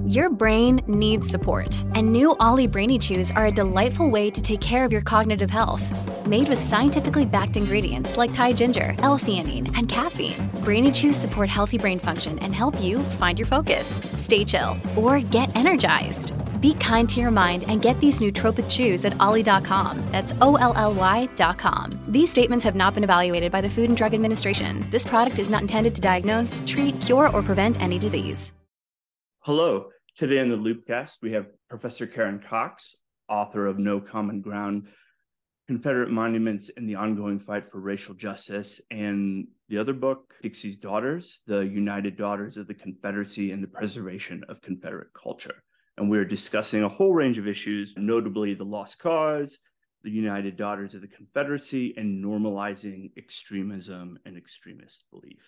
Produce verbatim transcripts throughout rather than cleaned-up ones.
Your brain needs support, and new Ollie Brainy Chews are a delightful way to take care of your cognitive health. Made with scientifically backed ingredients like Thai ginger, L-theanine, and caffeine, Brainy Chews support healthy brain function and help you find your focus, stay chill, or get energized. Be kind to your mind and get these nootropic chews at ollie dot com. That's O L L Y dot com. These statements have not been evaluated by the Food and Drug Administration. This product is not intended to diagnose, treat, cure, or prevent any disease. Hello. Today on the Loopcast, we have Professor Karen Cox, author of No Common Ground, Confederate Monuments in the Ongoing Fight for Racial Justice, and the other book, Dixie's Daughters, The United Daughters of the Confederacy and the Preservation of Confederate Culture. And we're discussing a whole range of issues, notably the Lost Cause, the United Daughters of the Confederacy, and normalizing extremism and extremist belief.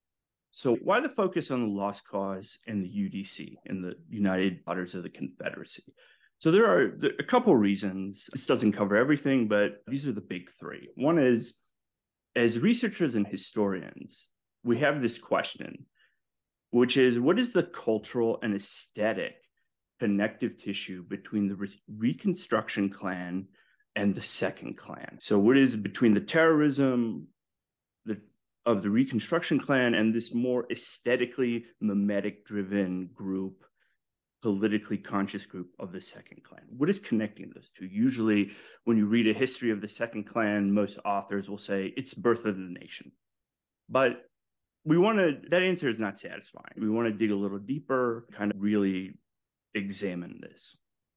So why the focus on the Lost Cause and the U D C, and the United Daughters of the Confederacy? So there are, there are a couple reasons. This doesn't cover everything, but these are the big three. One is, as researchers and historians, we have this question, which is, what is the cultural and aesthetic connective tissue between the Re- Reconstruction Klan and the Second Klan? So what is between the terrorism the, of the Reconstruction Klan and this more aesthetically mimetic-driven group, politically conscious group of the Second Klan? What is connecting those two? Usually, when you read a history of the Second Klan, most authors will say it's birth of the nation. But we want to, that answer is not satisfying. We want to dig a little deeper, kind of really examine this.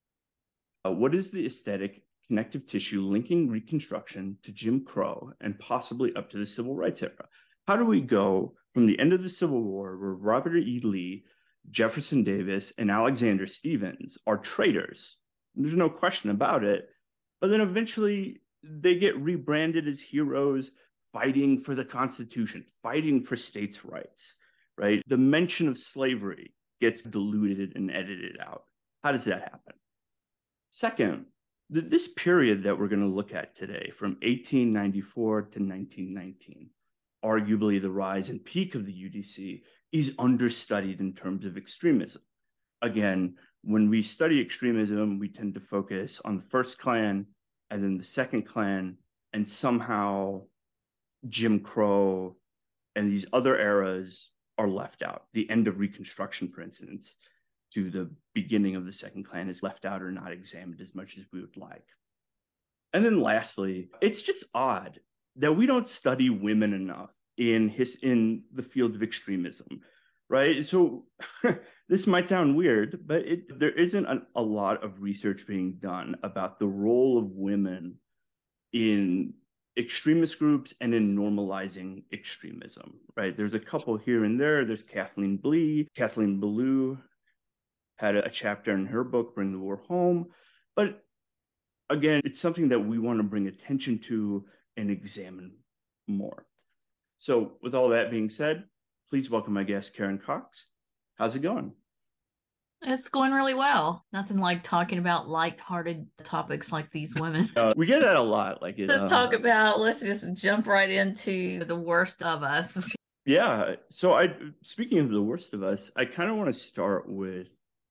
Uh, what is the aesthetic connective tissue linking Reconstruction to Jim Crow and possibly up to the Civil Rights era? How do we go from the end of the Civil War, where Robert E. Lee, Jefferson Davis, and Alexander Stephens are traitors? There's no question about it. But then eventually they get rebranded as heroes fighting for the Constitution, fighting for states' rights, right? The mention of slavery gets diluted and edited out. How does that happen? Second, th- this period that we're going to look at today, from eighteen ninety-four to nineteen nineteen, arguably the rise and peak of the U D C, is understudied in terms of extremism. Again, when we study extremism, we tend to focus on the first Klan and then the second Klan, and somehow Jim Crow and these other eras are left out. The end of Reconstruction, for instance, to the beginning of the Second Klan is left out or not examined as much as we would like. And then lastly, it's just odd that we don't study women enough in his in the field of extremism, right? So this might sound weird, but it, there isn't a, a lot of research being done about the role of women in extremist groups and in normalizing extremism, right? There's a couple here and there. There's Kathleen Blee. Kathleen Belew had a, a chapter in her book, Bring the War Home. But again, it's something that we want to bring attention to and examine more. So with all that being said, please welcome my guest, Karen Cox. How's it going? It's going really well. Nothing like talking about lighthearted topics like these women. Uh, we get that a lot. Like, Let's um, talk about, let's just jump right into the worst of us. Yeah. So I, speaking of the worst of us, I kind of want to start with,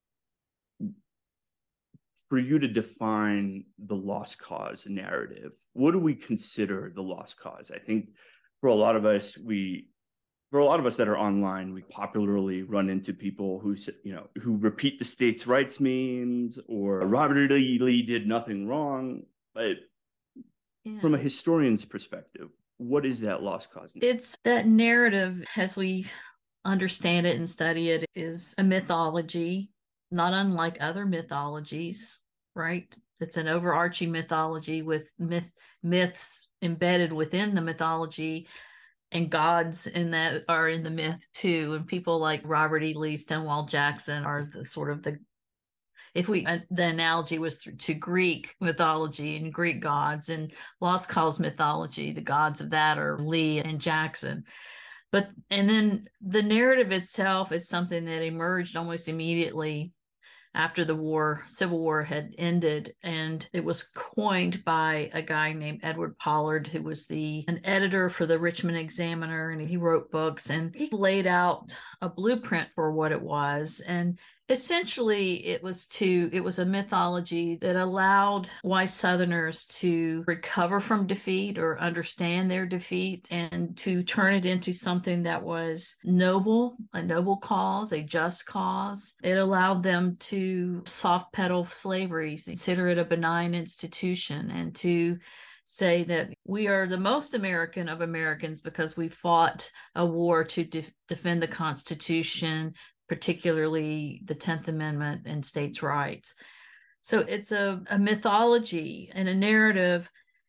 for you to define the Lost Cause narrative. What do we consider the Lost Cause? I think for a lot of us, we, for a lot of us that are online, we popularly run into people who, you know, who repeat the states' rights memes, or Robert E. Lee did nothing wrong. But yeah, from a historian's perspective, what is that Lost Cause? It's that narrative, as we understand it and study it, is a mythology, not unlike other mythologies, right? It's an overarching mythology with myth myths embedded within the mythology, and gods in that are in the myth too. And people like Robert E. Lee, Stonewall Jackson are the sort of the, if we, uh, the analogy was th- to Greek mythology and Greek gods, and Lost Cause mythology, the gods of that are Lee and Jackson. But, and then the narrative itself is something that emerged almost immediately after the war, Civil War had ended, and it was coined by a guy named Edward Pollard, who was the an editor for the Richmond Examiner, and he wrote books, and he laid out a blueprint for what it was. And essentially it was to it was a mythology that allowed white Southerners to recover from defeat or understand their defeat, and to turn it into something that was noble, a noble cause, a just cause. It allowed them to soft pedal slavery, consider it a benign institution, and to say that we are the most American of Americans because we fought a war to de- defend the Constitution, particularly the tenth Amendment and states' rights. So it's a, a mythology and a narrative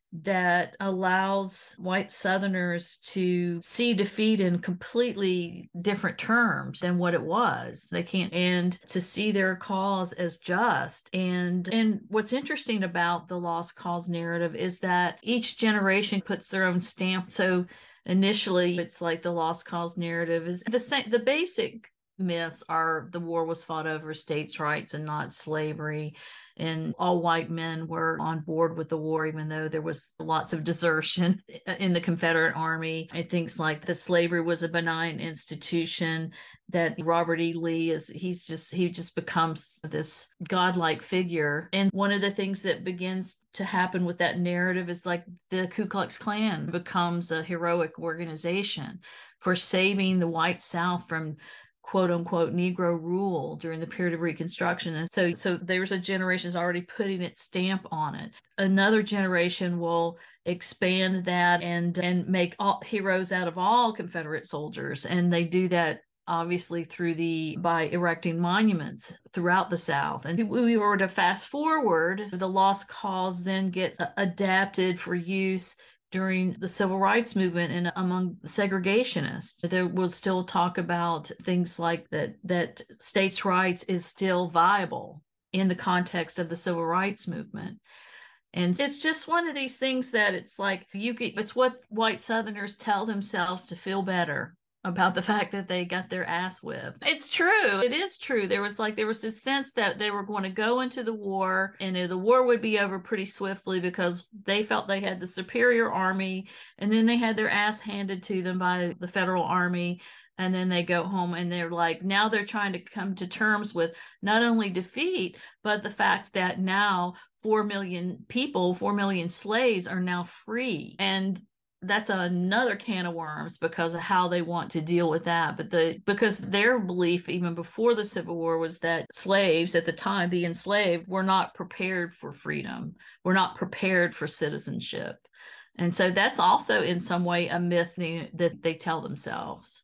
that allows white Southerners to see defeat in completely different terms than what it was. They can't, and to see their cause as just. And and what's interesting about the lost cause narrative is that each generation puts their own stamp. So initially, it's like the lost cause narrative is the same. The basic myths are the war was fought over states' rights and not slavery, and all white men were on board with the war, even though there was lots of desertion in the Confederate Army. And things like the slavery was a benign institution, that Robert E. Lee is, he's just, he just becomes this godlike figure. And one of the things that begins to happen with that narrative is like the Ku Klux Klan becomes a heroic organization for saving the white South from quote unquote Negro rule during the period of Reconstruction. And so, so there's a generation is already putting its stamp on it. Another generation will expand that and, and make all heroes out of all Confederate soldiers. And they do that obviously through the, by erecting monuments throughout the South. And if we were to fast forward, the lost cause then gets adapted for use during the civil rights movement and among segregationists. There will still talk about things like that, that states' rights is still viable in the context of the civil rights movement. And it's just one of these things that it's like, you get, it's what white Southerners tell themselves to feel better about the fact that they got their ass whipped. It's true. It is true. There was like, there was this sense that they were going to go into the war and the war would be over pretty swiftly because they felt they had the superior army, and then they had their ass handed to them by the federal army. And then they go home and they're like, now they're trying to come to terms with not only defeat, but the fact that now four million people, four million slaves are now free. And that's another can of worms because of how they want to deal with that. But the because their belief even before the Civil War was that slaves at the time, the enslaved, were not prepared for freedom, were not prepared for citizenship. And so that's also in some way a myth that they tell themselves.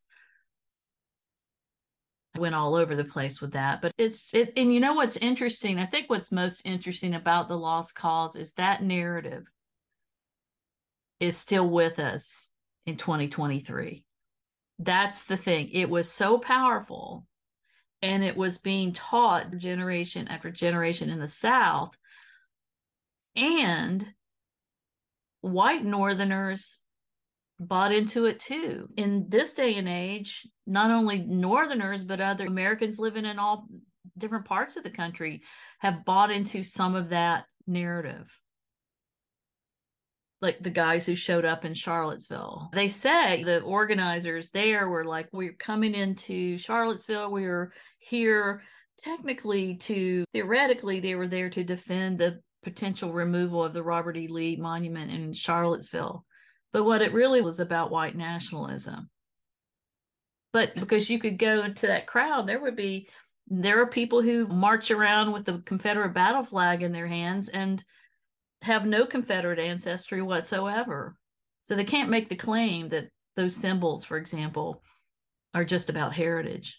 I went all over the place with that, but it's it, and you know what's interesting? I think what's most interesting about the lost cause is that narrative is still with us in twenty twenty-three. That's the thing. It was so powerful, and it was being taught generation after generation in the South, and white Northerners bought into it too. In this day and age, not only Northerners, but other Americans living in all different parts of the country have bought into some of that narrative. Like the guys who showed up in Charlottesville. They say the organizers there were like, we're coming into Charlottesville. We're here technically to, theoretically, they were there to defend the potential removal of the Robert E. Lee monument in Charlottesville. But what it really was about white nationalism. But because you could go into that crowd, there would be, there are people who march around with the Confederate battle flag in their hands and have no Confederate ancestry whatsoever. So they can't make the claim that those symbols, for example, are just about heritage.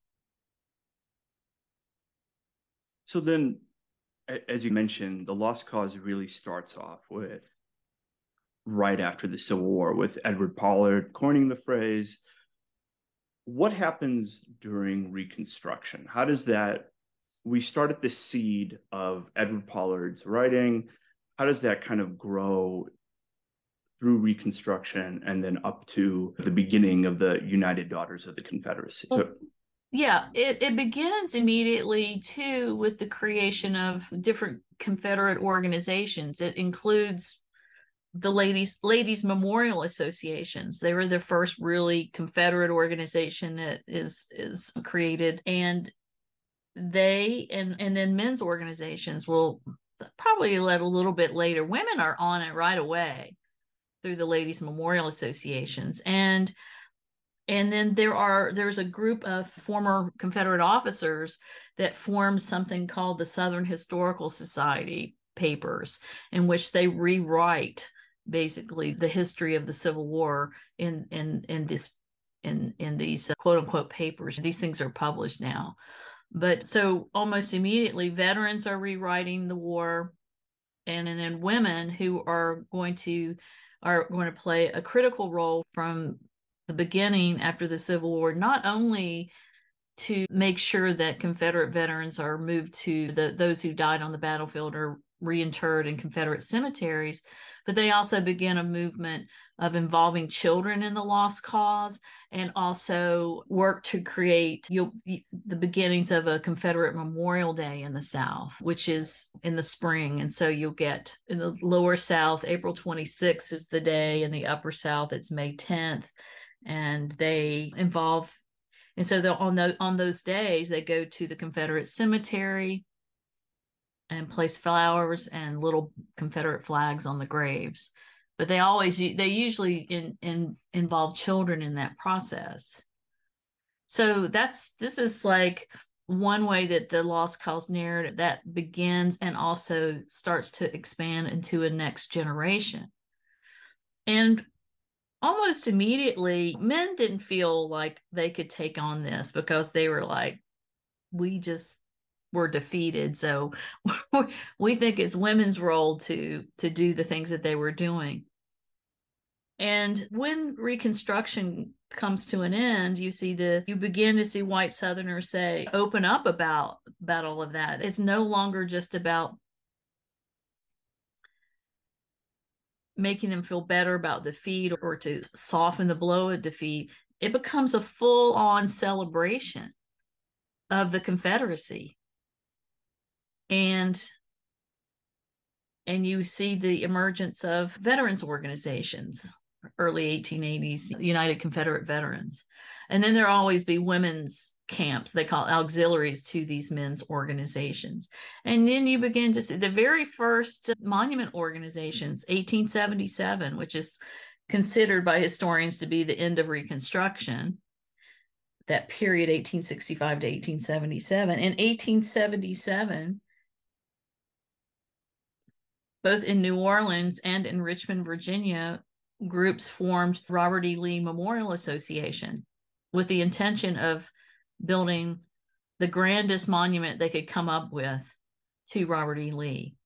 So then, as you mentioned, the lost cause really starts off with right after the Civil War with Edward Pollard coining the phrase. What happens during Reconstruction? How does that, we start at the seed of Edward Pollard's writing. How does that kind of grow through Reconstruction and then up to the beginning of the United Daughters of the Confederacy? So, Yeah, it, it begins immediately too with the creation of different Confederate organizations. It includes the ladies ladies memorial associations. They were the first really Confederate organization that is is created, and they and and then men's organizations will probably let a little bit later. Women are on it right away through the ladies memorial associations. and and then there are there's a group of former Confederate officers that formed something called the Southern Historical Society papers, in which they rewrite basically the history of the Civil War in in in this in in these uh, quote unquote papers. These things are published now. But so almost immediately veterans are rewriting the war, and, and then women who are going to are going to play a critical role from the beginning after the Civil War, not only to make sure that Confederate veterans are moved to the those who died on the battlefield are reinterred in Confederate cemeteries, but they also begin a movement of involving children in the lost cause, and also work to create you'll, the beginnings of a Confederate Memorial Day in the South, which is in the spring. And so you'll get in the lower South, April twenty-sixth is the day. In the upper South, it's May tenth. And they involve, and so on, the, on those days, they go to the Confederate cemetery and place flowers and little Confederate flags on the graves. But they always, they usually in, in, involve children in that process. So that's, this is like one way that the lost cause narrative that begins and also starts to expand into a next generation. And almost immediately, men didn't feel like they could take on this, because they were like, we just were defeated. So we think it's women's role to, to do the things that they were doing. And when Reconstruction comes to an end, you see the, you begin to see white Southerners say, open up about, about all of that. It's no longer just about making them feel better about defeat or to soften the blow of defeat. It becomes a full-on celebration of the Confederacy. And and you see the emergence of veterans organizations, early eighteen eighties, United Confederate Veterans. And then there'll always be women's camps, they call it auxiliaries to these men's organizations. And then you begin to see the very first monument organizations, eighteen seventy-seven, which is considered by historians to be the end of Reconstruction, that period eighteen sixty-five to eighteen seventy-seven. In eighteen seventy-seven, both in New Orleans and in Richmond, Virginia, groups formed Robert E. Lee Memorial Association with the intention of building the grandest monument they could come up with to Robert E. Lee.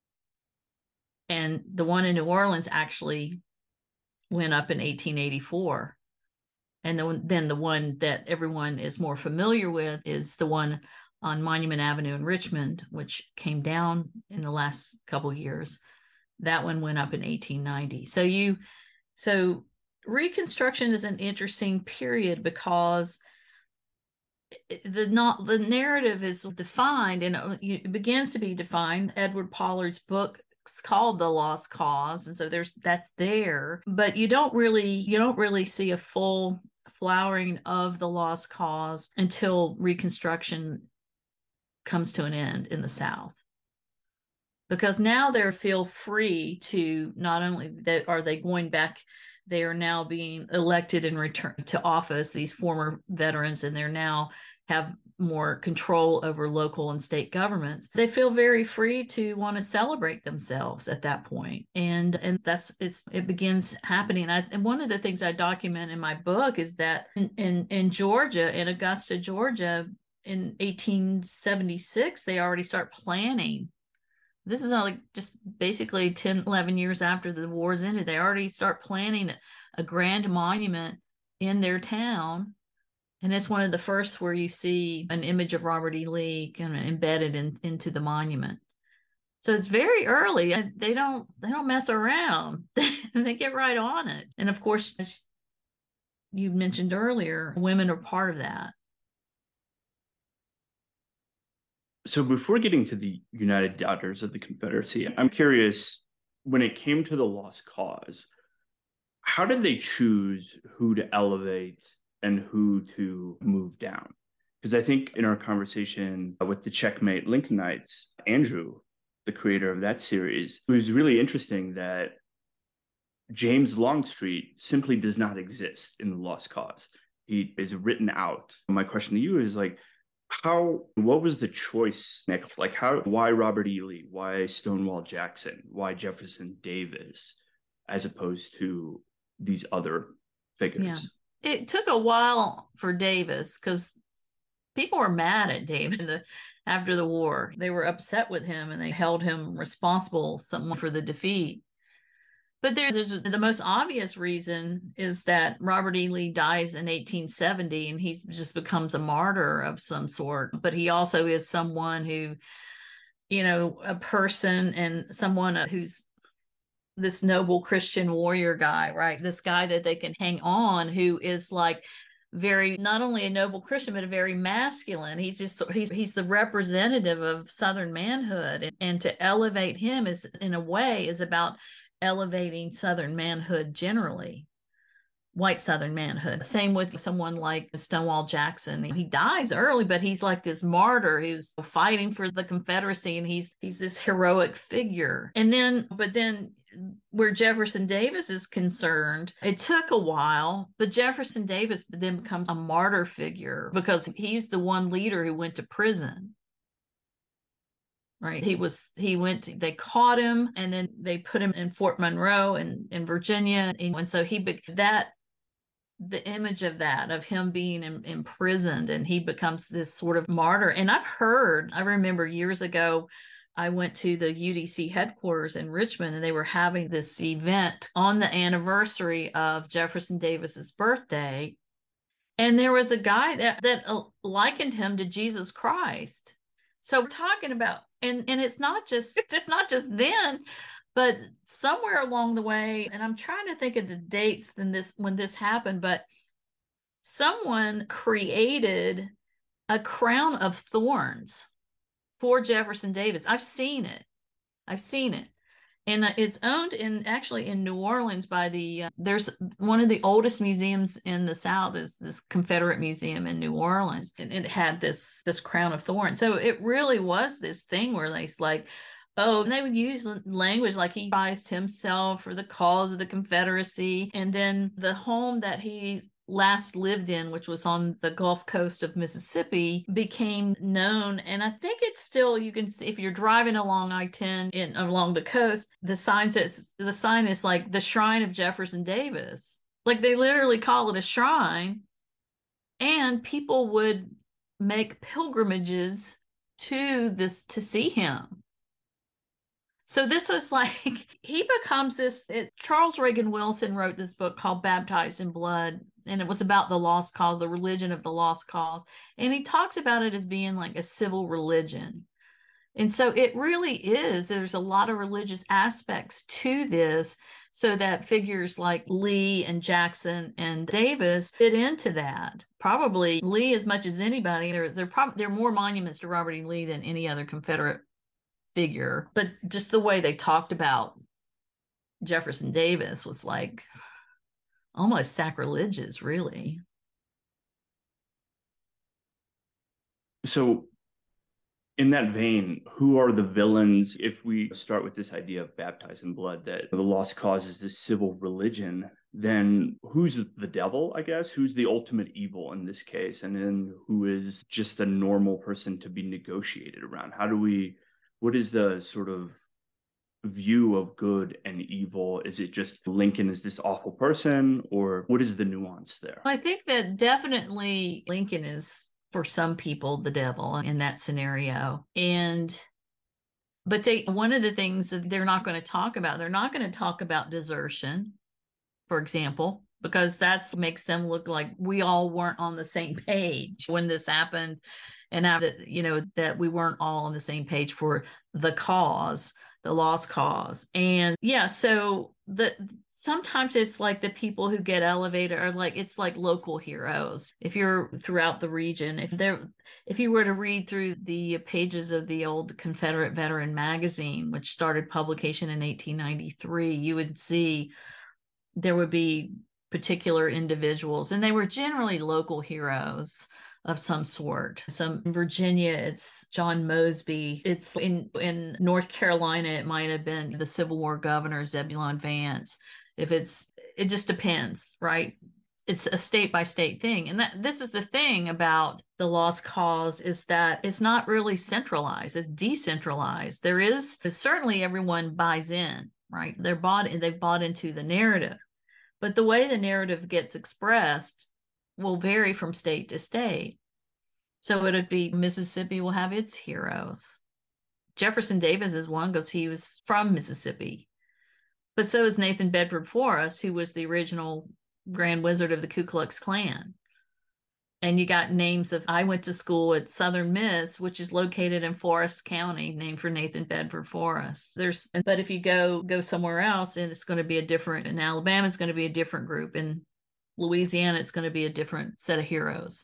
And the one in New Orleans actually went up in eighteen eighty-four. And the, then the one that everyone is more familiar with is the one on Monument Avenue in Richmond, which came down in the last couple of years. That one went up in eighteen ninety. So you, so Reconstruction is an interesting period because the not the narrative is defined, and it begins to be defined. Edward Pollard's book is called The Lost Cause, and so there's that's there, but you don't really you don't really see a full flowering of the lost cause until Reconstruction comes to an end in the South, because now they feel free to not only that are they going back, they are now being elected and returned to office, these former veterans, and they're now have more control over local and state governments. They feel very free to want to celebrate themselves at that point. And and that's it's it begins happening. I, and one of the things I document in my book is that in, in, in Georgia, in Augusta, Georgia, in eighteen seventy-six, they already start planning. This is like just basically ten, eleven years after the war's ended. They already start planning a grand monument in their town. And it's one of the first where you see an image of Robert E. Lee kind of embedded in, into the monument. So it's very early. They don't they don't mess around. They get right on it. And of course, as you mentioned earlier, women are part of that. So before getting to the United Daughters of the Confederacy, I'm curious, when it came to the Lost Cause, how did they choose who to elevate and who to move down? Because I think in our conversation with the Checkmate Lincolnites, Andrew, the creator of that series, it was really interesting that James Longstreet simply does not exist in the Lost Cause. He is written out. My question to you is like, how, what was the choice, Nick? Like how, why Robert E. Lee? Why Stonewall Jackson? Why Jefferson Davis, as opposed to these other figures? Yeah. It took a while for Davis because people were mad at Davis the, after the war. They were upset with him and they held him responsible someone for the defeat. But there, there's the most obvious reason is that Robert E. Lee dies in eighteen seventy and he just becomes a martyr of some sort. But he also is someone who, you know, a person and someone who's this noble Christian warrior guy, right? This guy that they can hang on, who is like very, not only a noble Christian, but a very masculine. He's just, he's, he's the representative of Southern manhood. And, and to elevate him is, in a way, is about elevating Southern manhood generally, white Southern manhood. Same with someone like Stonewall Jackson. He dies early, but he's like this martyr who's fighting for the Confederacy, and he's he's this heroic figure. And then, but then where Jefferson Davis is concerned, it took a while, but Jefferson Davis then becomes a martyr figure because he's the one leader who went to prison. Right. He was, he went, to, they caught him and then they put him in Fort Monroe in, in Virginia. And, and so he, that, the image of that, of him being in, imprisoned, and he becomes this sort of martyr. And I've heard, I remember years ago, I went to the U D C headquarters in Richmond and they were having this event on the anniversary of Jefferson Davis's birthday. And there was a guy that, that likened him to Jesus Christ. So we're talking about, and, and it's not just, it's just not just then, but somewhere along the way, and I'm trying to think of the dates when this, when this happened, but someone created a crown of thorns for Jefferson Davis. I've seen it. I've seen it. And it's owned in actually in New Orleans by the, uh, there's one of the oldest museums in the South is this Confederate Museum in New Orleans. And it had this, this crown of thorns. So it really was this thing where they like, oh, and they would use language like he sacrificed himself for the cause of the Confederacy. And then the home that he last lived in, which was on the Gulf Coast of Mississippi, became known. And I think it's still, you can see if you're driving along I ten in along the coast, the sign says, the sign is like the Shrine of Jefferson Davis. Like they literally call it a shrine. And people would make pilgrimages to this to see him. So this was like, he becomes this, it, Charles Reagan Wilson wrote this book called Baptized in Blood, and it was about the lost cause, the religion of the lost cause. And he talks about it as being like a civil religion. And so it really is, there's a lot of religious aspects to this, so that figures like Lee and Jackson and Davis fit into that. Probably Lee as much as anybody, there, there, prob- there are more monuments to Robert E. Lee than any other Confederate figure, but just the way they talked about Jefferson Davis was like almost sacrilegious, really. So in that vein, who are the villains? If we start with this idea of baptized in blood, that the lost cause is this civil religion, then who's the devil, I guess? Who's the ultimate evil in this case? And then who is just a normal person to be negotiated around? How do we, what is the sort of view of good and evil? Is it just Lincoln is this awful person, or what is the nuance there? I think that definitely Lincoln is, for some people, the devil in that scenario. And but they, one of the things that they're not going to talk about, they're not going to talk about desertion, for example, because that makes them look like we all weren't on the same page when this happened. And now that, you know, that we weren't all on the same page for the cause, the lost cause. And yeah, so the sometimes it's like the people who get elevated are like, it's like local heroes. If you're throughout the region, if there, if you were to read through the pages of the old Confederate Veteran magazine, which started publication in eighteen ninety-three, you would see there would be particular individuals, and they were generally local heroes of some sort. So in Virginia, it's John Mosby. It's in, in North Carolina, it might have been the Civil War governor, Zebulon Vance. If it's, it just depends, right? It's a state by state thing. And that this is the thing about the lost cause, is that it's not really centralized, it's decentralized. There is, certainly everyone buys in, right? They're bought, they've bought into the narrative, but the way the narrative gets expressed will vary from state to state. So it'd be Mississippi will have its heroes. Jefferson Davis is one because he was from Mississippi. But so is Nathan Bedford Forrest, who was the original Grand Wizard of the Ku Klux Klan. And you got names of, I went to school at Southern Miss, which is located in Forest County, named for Nathan Bedford Forrest. There's, but if you go go somewhere else, and it's going to be a different, in Alabama, it's going to be a different group. In Louisiana, it's going to be a different set of heroes.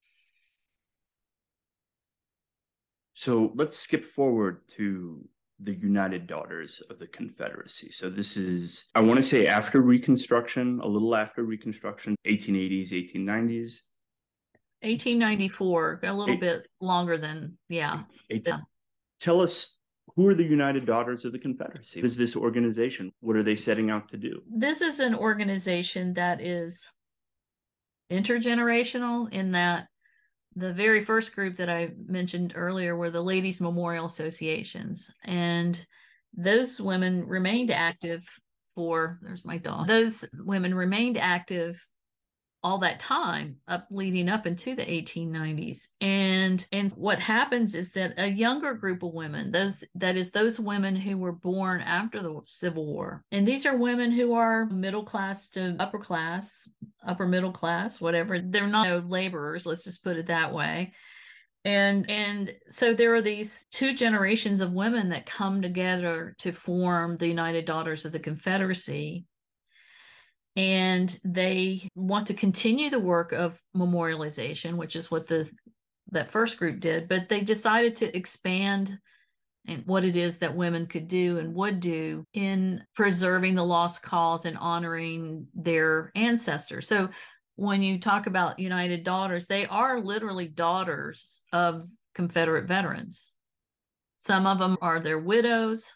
So let's skip forward to the United Daughters of the Confederacy. So this is, I want to say after Reconstruction, a little after Reconstruction, eighteen eighties, eighteen nineties. eighteen ninety-four, a little Eight, bit longer than, yeah. eighteen, yeah. Tell us, who are the United Daughters of the Confederacy? What is this organization? What are they setting out to do? This is an organization that is intergenerational, in that the very first group that I mentioned earlier were the Ladies Memorial Associations. And those women remained active for, there's my dog. Those women remained active all that time up leading up into the eighteen nineties. And and what happens is that a younger group of women, those that is those women who were born after the Civil War, and these are women who are middle class to upper class, upper middle class, whatever. They're not no laborers, let's just put it that way. And and so there are these two generations of women that come together to form the United Daughters of the Confederacy. And they want to continue the work of memorialization, which is what the that first group did, but they decided to expand and what it is that women could do and would do in preserving the lost cause and honoring their ancestors. So when you talk about United Daughters, they are literally daughters of Confederate veterans. Some of them are their widows.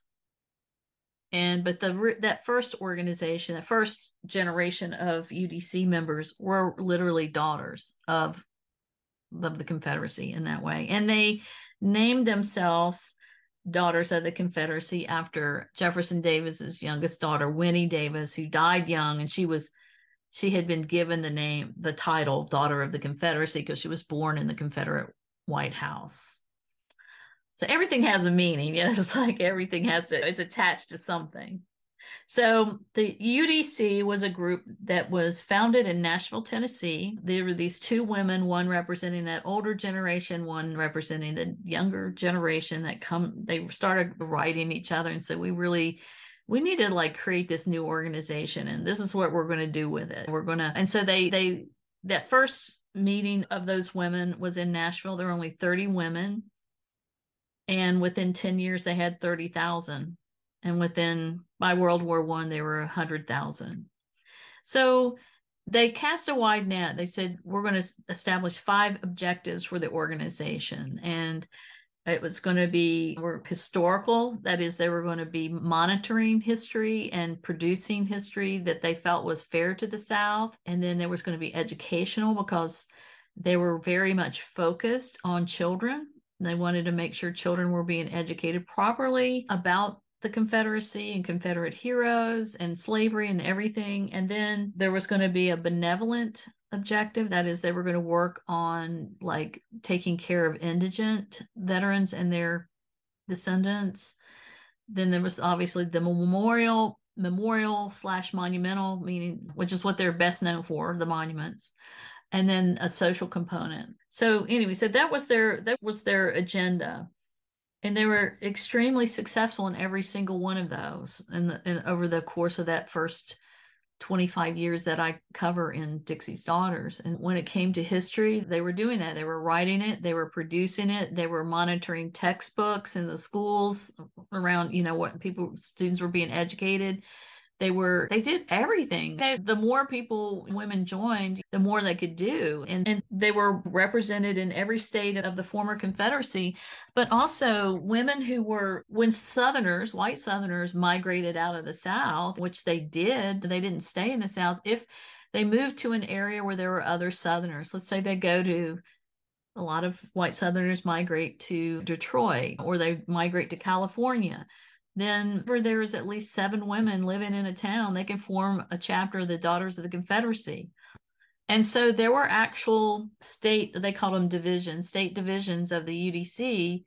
And but the that first organization, the first generation of U D C members were literally daughters of, of the Confederacy in that way. And they named themselves Daughters of the Confederacy after Jefferson Davis's youngest daughter, Winnie Davis, who died young. And she was she had been given the name, the title Daughter of the Confederacy because she was born in the Confederate White House. So everything has a meaning. You know, it's like everything has to, is attached to something. So the U D C was a group that was founded in Nashville, Tennessee. There were these two women, one representing that older generation, one representing the younger generation that come, they started writing each other. And so we really, we need to like create this new organization. And this is what we're going to do with it. We're going to, and so they, they, that first meeting of those women was in Nashville. There were only thirty women. And within ten years, they had thirty thousand. And within, by World War One, they were one hundred thousand. So they cast a wide net. They said, we're going to establish five objectives for the organization. And it was going to be were historical. That is, they were going to be monitoring history and producing history that they felt was fair to the South. And then there was going to be educational, because they were very much focused on children. They wanted to make sure children were being educated properly about the Confederacy and Confederate heroes and slavery and everything. And then there was going to be a benevolent objective. That is, they were going to work on like taking care of indigent veterans and their descendants. Then there was obviously the memorial, memorial slash monumental, meaning, which is what they're best known for, the monuments. and then a social component. So anyway, so that was their that was their agenda. And they were extremely successful in every single one of those and, and over the course of that first twenty-five years that I cover in Dixie's Daughters. And when it came to history, they were doing that. They were writing it, they were producing it, they were monitoring textbooks in the schools around, you know, what people, students were being educated. They were, they did everything. They, the more people, women joined, the more they could do. And, and they were represented in every state of the former Confederacy, but also women who were, when Southerners, white Southerners migrated out of the South, which they did, they didn't stay in the South. If they moved to an area where there were other Southerners, let's say they go to, a lot of white Southerners migrate to Detroit or they migrate to California. Then where there is at least seven women living in a town, they can form a chapter of the Daughters of the Confederacy. And so there were actual state, they called them divisions, state divisions of the U D C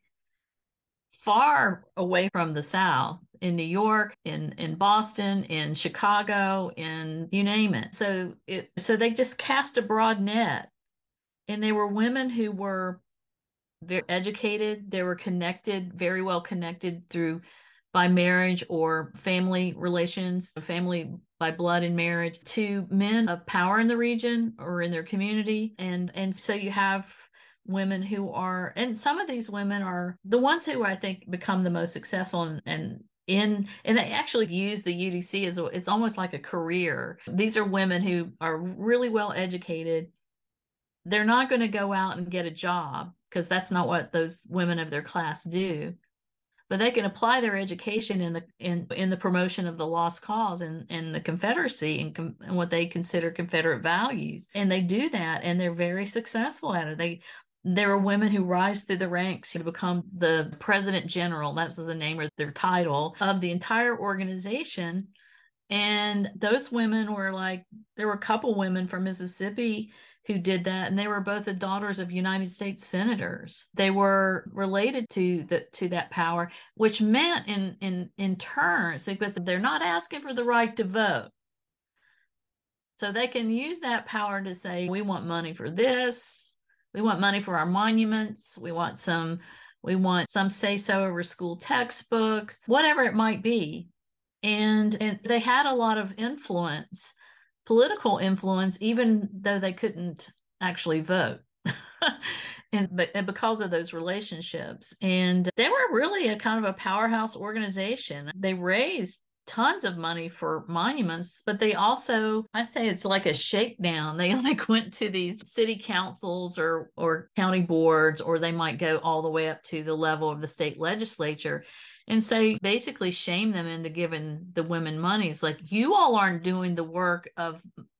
far away from the South, in New York, in, in Boston, in Chicago, in you name it. So it, so they just cast a broad net. And they were women who were very educated. They were connected, very well connected through by marriage or family relations, family by blood and marriage, to men of power in the region or in their community. And, and so you have women who are, and some of these women are the ones who I think become the most successful and, and in, and they actually use the U D C as a, it's almost like a career. These are women who are really well educated. They're not going to go out and get a job because that's not what those women of their class do. But they can apply their education in the in in the promotion of the lost cause and, and the Confederacy and, com, and what they consider Confederate values. And they do that, and they're very successful at it. They there are women who rise through the ranks to become the President General. That's the name or their title of the entire organization. And those women were like, there were a couple women from Mississippi who did that, and they were both the daughters of United States senators. They were related to the to that power, which meant in in in turn, because they're not asking for the right to vote, so they can use that power to say, we want money for this, we want money for our monuments, we want some we want some say so over school textbooks, whatever it might be. And and they had a lot of influence, political influence, even though they couldn't actually vote. and but and because of those relationships. And they were really a kind of a powerhouse organization. They raised tons of money for monuments, but they also, I say it's like a shakedown. They like went to these city councils or or county boards, or they might go all the way up to the level of the state legislature and say, basically shame them into giving the women money. It's like, you all aren't doing the work of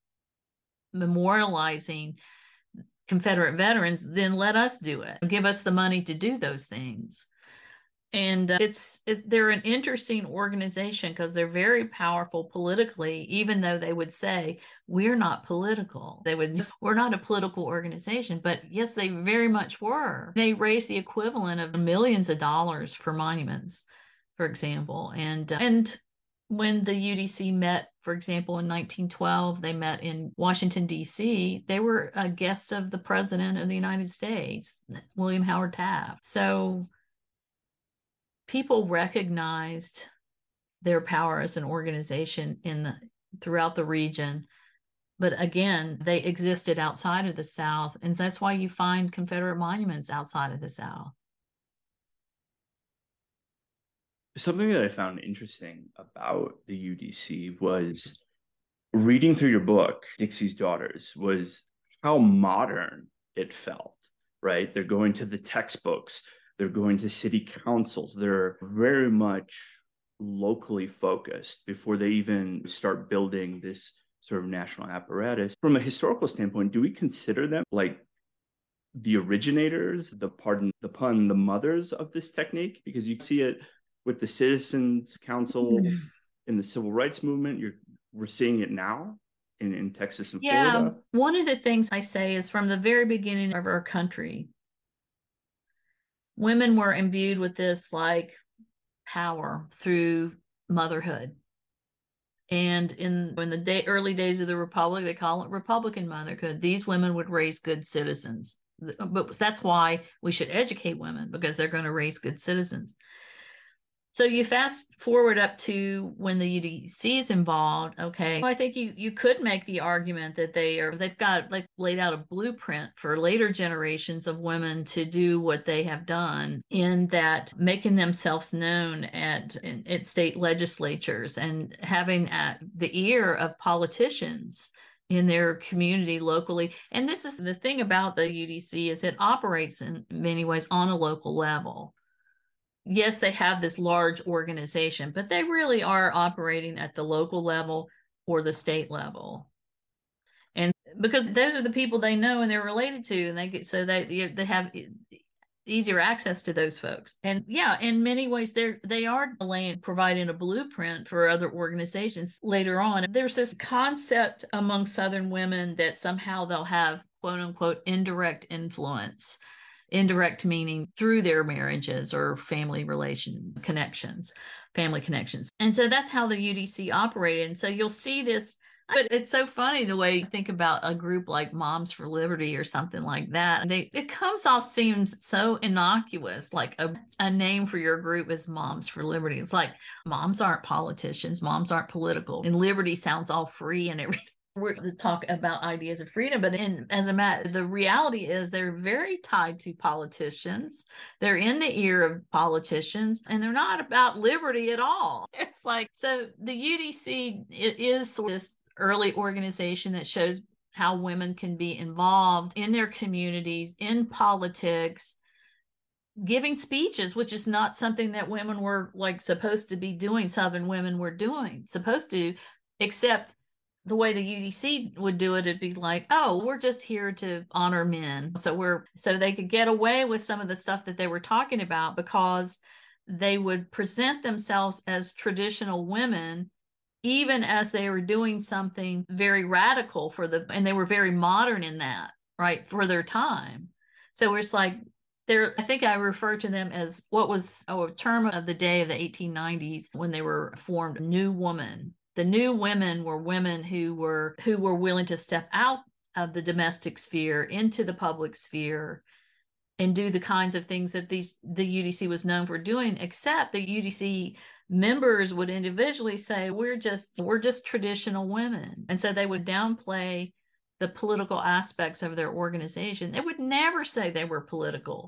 memorializing Confederate veterans, then let us do it. Give us the money to do those things. And uh, it's it, they're an interesting organization because they're very powerful politically, even though they would say, we're not political. They would, we're not a political organization, but yes, they very much were. They raised the equivalent of millions of dollars for monuments, for example. And, uh, and when the U D C met, for example, in nineteen twelve, they met in Washington, D C, they were a guest of the President of the United States, William Howard Taft. So people recognized their power as an organization in the throughout the region. But again, they existed outside of the South, and that's why you find Confederate monuments outside of the South. Something that I found interesting about the U D C was reading through your book, Dixie's Daughters, was how modern it felt, right? They're going to the textbooks, they're going to city councils, they're very much locally focused before they even start building this sort of national apparatus. From a historical standpoint, do we consider them like the originators, the pardon the pun, the mothers of this technique? Because you see it with the Citizens Council in the Civil Rights Movement. You're we're seeing it now in, in Texas and yeah, Florida. One of the things I say is from the very beginning of our country, women were imbued with this like power through motherhood. And in, in the day, early days of the Republic, they call it Republican motherhood. These women would raise good citizens. But that's why we should educate women, because they're going to raise good citizens. So you fast forward up to when the U D C is involved. Okay, I think you you could make the argument that they are they've got like laid out a blueprint for later generations of women to do what they have done, in that making themselves known at at state legislatures and having at the ear of politicians in their community locally. And this is the thing about the U D C, is it operates in many ways on a local level. Yes, they have this large organization, but they really are operating at the local level or the state level. And because those are the people they know and they're related to, and they get, so they they have easier access to those folks. And yeah, in many ways, they're they are laying, providing a blueprint for other organizations later on. There's this concept among Southern women that somehow they'll have quote unquote indirect influence. Indirect meaning through their marriages or family relation connections, family connections. And so that's how the U D C operated. And so you'll see this, but it's so funny the way you think about a group like Moms for Liberty or something like that. They, it comes off, seems so innocuous, like a, a name for your group is Moms for Liberty. It's like, moms aren't politicians, moms aren't political, and liberty sounds all free and everything. We're to talk about ideas of freedom, but in as a matter, the reality is they're very tied to politicians. They're in the ear of politicians, and they're not about liberty at all. It's like, so the U D C it is sort of this early organization that shows how women can be involved in their communities, in politics, giving speeches, which is not something that women were like supposed to be doing. Southern women were doing, supposed to, except the way the U D C would do it, it'd be like, oh, we're just here to honor men. So we're, so they could get away with some of the stuff that they were talking about, because they would present themselves as traditional women, even as they were doing something very radical for the, and they were very modern in that, right, for their time. So it's like, they're, I think I refer to them as what was a term of the day of the eighteen nineties when they were formed, New Woman. The new women were women who were who were willing to step out of the domestic sphere into the public sphere and do the kinds of things that these the U D C was known for doing, except the U D C members would individually say, we're just we're just traditional women. And so they would downplay the political aspects of their organization. They would never say they were political,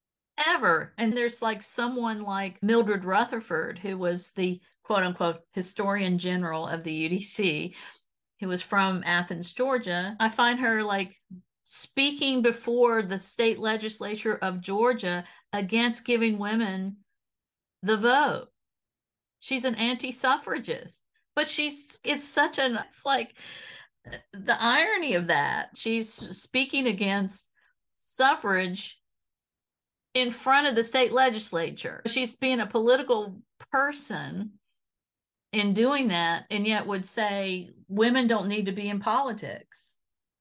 ever. And there's like someone like Mildred Rutherford, who was the quote unquote historian general of the U D C, who was from Athens, Georgia. I find her like speaking before the state legislature of Georgia against giving women the vote. She's an anti-suffragist, but she's, it's such an, it's like the irony of that. She's speaking against suffrage in front of the state legislature. She's being a political person in doing that, and yet would say women don't need to be in politics.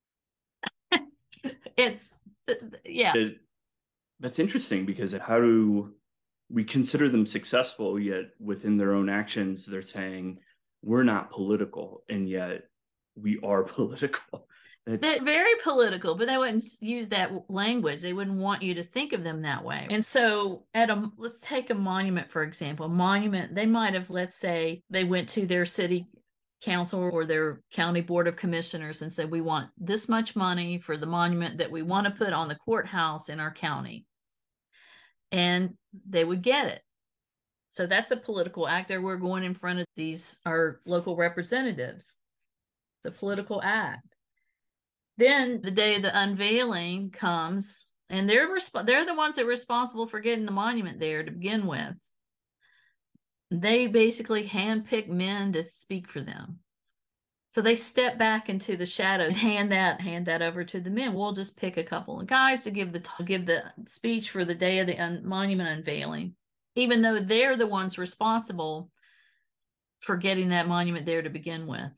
It's, yeah. It, that's interesting, because how do we consider them successful, yet within their own actions, they're saying we're not political, and yet we are political. It's... They're very political, but they wouldn't use that language. They wouldn't want you to think of them that way. And so at a, let's take a monument, for example, a monument, they might have, let's say they went to their city council or their county board of commissioners and said, we want this much money for the monument that we want to put on the courthouse in our county. And they would get it. So that's a political act. There we're going in front of these, our local representatives. It's a political act. Then the day of the unveiling comes, and they're resp- they're the ones that are responsible for getting the monument there to begin with. They basically handpick men to speak for them. So they step back into the shadow and hand that hand that over to the men. We'll just pick a couple of guys to give the give the speech for the day of the un- monument unveiling, even though they're the ones responsible for getting that monument there to begin with.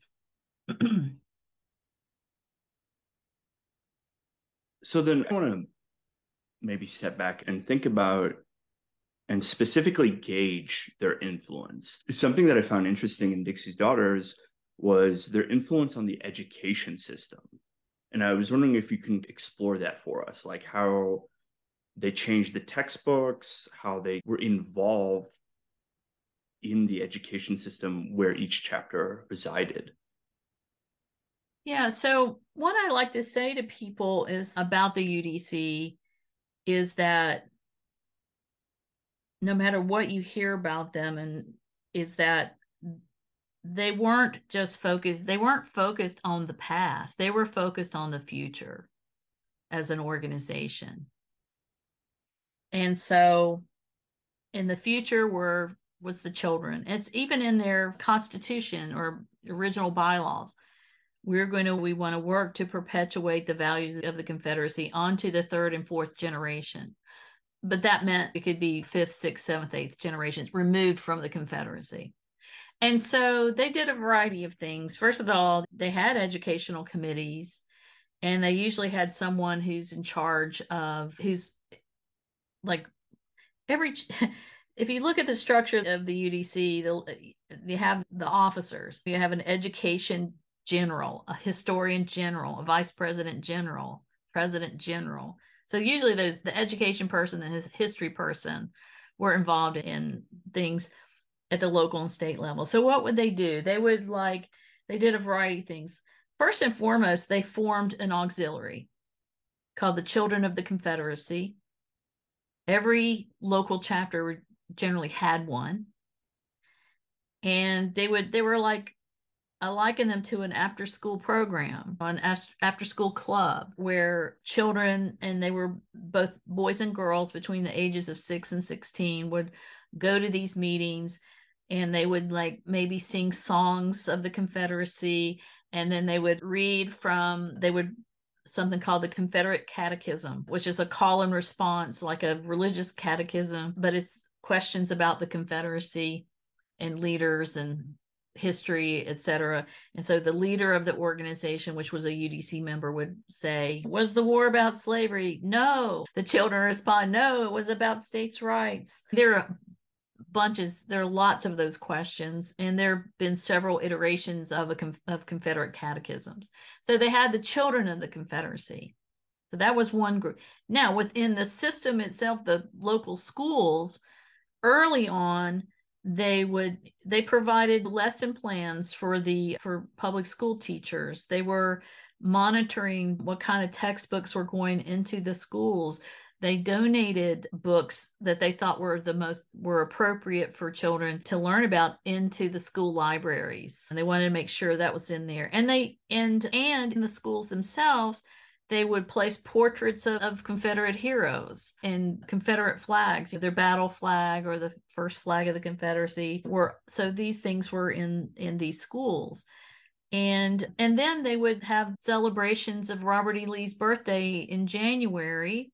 So then I want to maybe step back and think about and specifically gauge their influence. Something that I found interesting in Dixie's Daughters was their influence on the education system. And I was wondering if you can explore that for us, like how they changed the textbooks, how they were involved in the education system where each chapter resided. Yeah, so what I like to say to people is about the U D C is that no matter what you hear about them, and is that they weren't just focused, they weren't focused on the past. They were focused on the future as an organization. And so in the future were was the children. It's even in their constitution or original bylaws. We're going to, we want to work to perpetuate the values of the Confederacy onto the third and fourth generation. But that meant it could be fifth, sixth, seventh, eighth generations removed from the Confederacy. And so they did a variety of things. First of all, they had educational committees, and they usually had someone who's in charge of, who's like every, if you look at the structure of the U D C, you have the officers, you have an education general, a historian general, a vice president general, president general. So usually those, the education person and his history person were involved in things at the local and state level. So what would they do? They would like, they did a variety of things. First and foremost, they formed an auxiliary called the Children of the Confederacy. Every local chapter generally had one. And they would, they were like, I liken them to an after school program, an after school club where children, and they were both boys and girls between the ages of six and sixteen, would go to these meetings, and they would like maybe sing songs of the Confederacy. And then they would read from, they would something called the Confederate Catechism, which is a call and response, like a religious catechism, but it's questions about the Confederacy and leaders and history, et cetera. And so the leader of the organization, which was a U D C member, would say, was the war about slavery? No. The children respond, no, it was about states' rights. There are bunches, there are lots of those questions, and there have been several iterations of a of Confederate catechisms. So they had the Children of the Confederacy. So that was one group. Now, within the system itself, the local schools, early on, they would they provided lesson plans for the for public school teachers. They were monitoring what kind of textbooks were going into the schools. They donated books that they thought were the most were appropriate for children to learn about into the school libraries, and they wanted to make sure that was in there. And they and and in the schools themselves, they would place portraits of, of Confederate heroes and Confederate flags, their battle flag or the first flag of the Confederacy. Were so these things were in in these schools. And and then they would have celebrations of Robert E. Lee's birthday in January.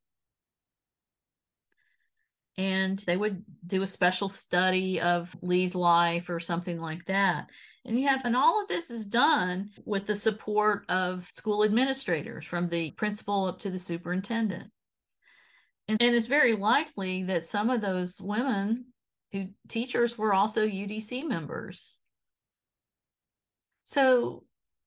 And they would do a special study of Lee's life or something like that. And you have, and all of this is done with the support of school administrators, from the principal up to the superintendent. And, and it's very likely that some of those women who teachers were also U D C members. So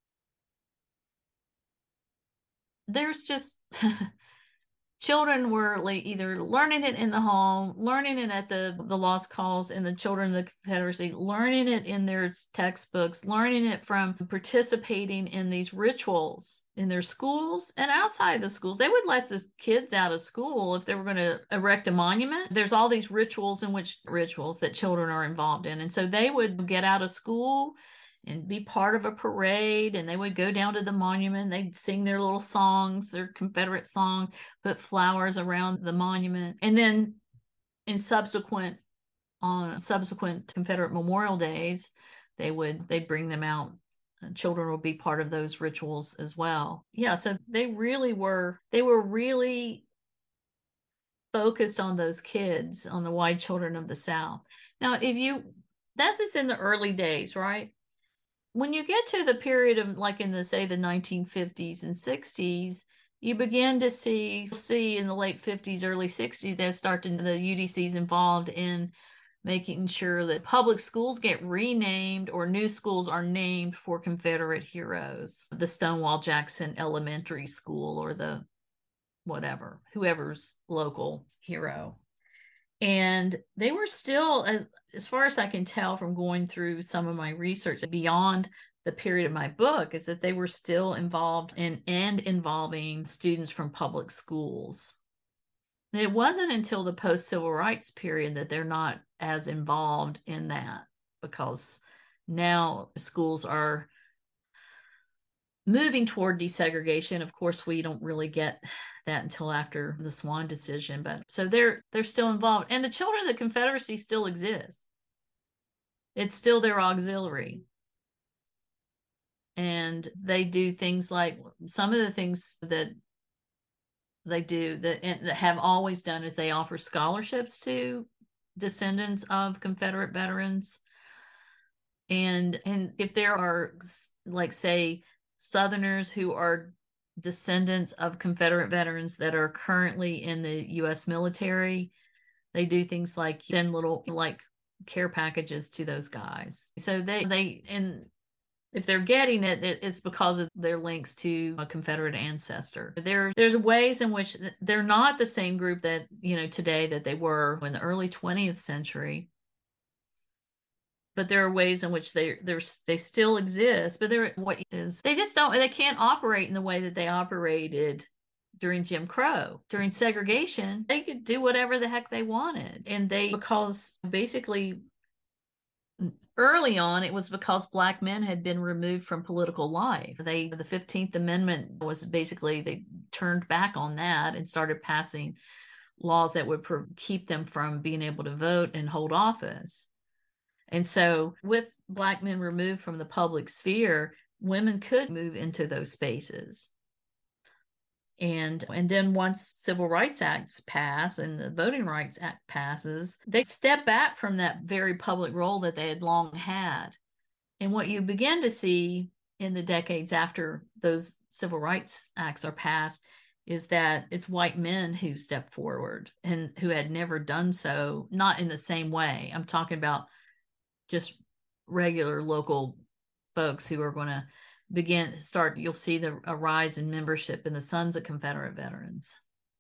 there's just children were like either learning it in the home, learning it at the, the lost cause and the Children of the Confederacy, learning it in their textbooks, learning it from participating in these rituals in their schools and outside the schools. They would let the kids out of school if they were going to erect a monument. There's all these rituals in which rituals that children are involved in. And so they would get out of school and be part of a parade, and they would go down to the monument. They'd sing their little songs, their Confederate songs, put flowers around the monument. And then in subsequent, on subsequent Confederate Memorial Days, they would, they'd bring them out. Children would be part of those rituals as well. Yeah, so they really were, they were really focused on those kids, on the white children of the South. Now, if you, that's just in the early days, right? When you get to the period of, like in the, say, the nineteen fifties and sixties, you begin to see, see in the late fifties, early sixties, they start to, the U D C's involved in making sure that public schools get renamed or new schools are named for Confederate heroes. The Stonewall Jackson Elementary School or the whatever, whoever's local hero. And they were still, as, as far as I can tell from going through some of my research beyond the period of my book, is that they were still involved in and involving students from public schools. And it wasn't until the post-civil rights period that they're not as involved in that, because now schools are moving toward desegregation. Of course, we don't really get that until after the Swan decision, but so they're they're still involved. And the Children of the Confederacy still exists. It's still their auxiliary. And they do things like, some of the things that they do that, that have always done is they offer scholarships to descendants of Confederate veterans. And, and if there are, like, say, Southerners who are descendants of Confederate veterans that are currently in the U S military, they do things like send little, like, care packages to those guys. So they, they, and if they're getting it, it's because of their links to a Confederate ancestor. There, there's ways in which they're not the same group that, you know, today that they were in the early twentieth century. But there are ways in which they they're, they still exist. But they're, what is, they just don't, they can't operate in the way that they operated during Jim Crow. During segregation, they could do whatever the heck they wanted. And they, because basically, early on, it was because Black men had been removed from political life. They, the fifteenth Amendment was basically, they turned back on that and started passing laws that would pro- keep them from being able to vote and hold office. And so with Black men removed from the public sphere, women could move into those spaces. And, and then once Civil Rights Act passed and the Voting Rights Act passes, they step back from that very public role that they had long had. And what you begin to see in the decades after those Civil Rights Acts are passed is that it's white men who step forward and who had never done so, not in the same way. I'm talking about just regular local folks who are going to begin start you'll see the a rise in membership in the Sons of Confederate Veterans.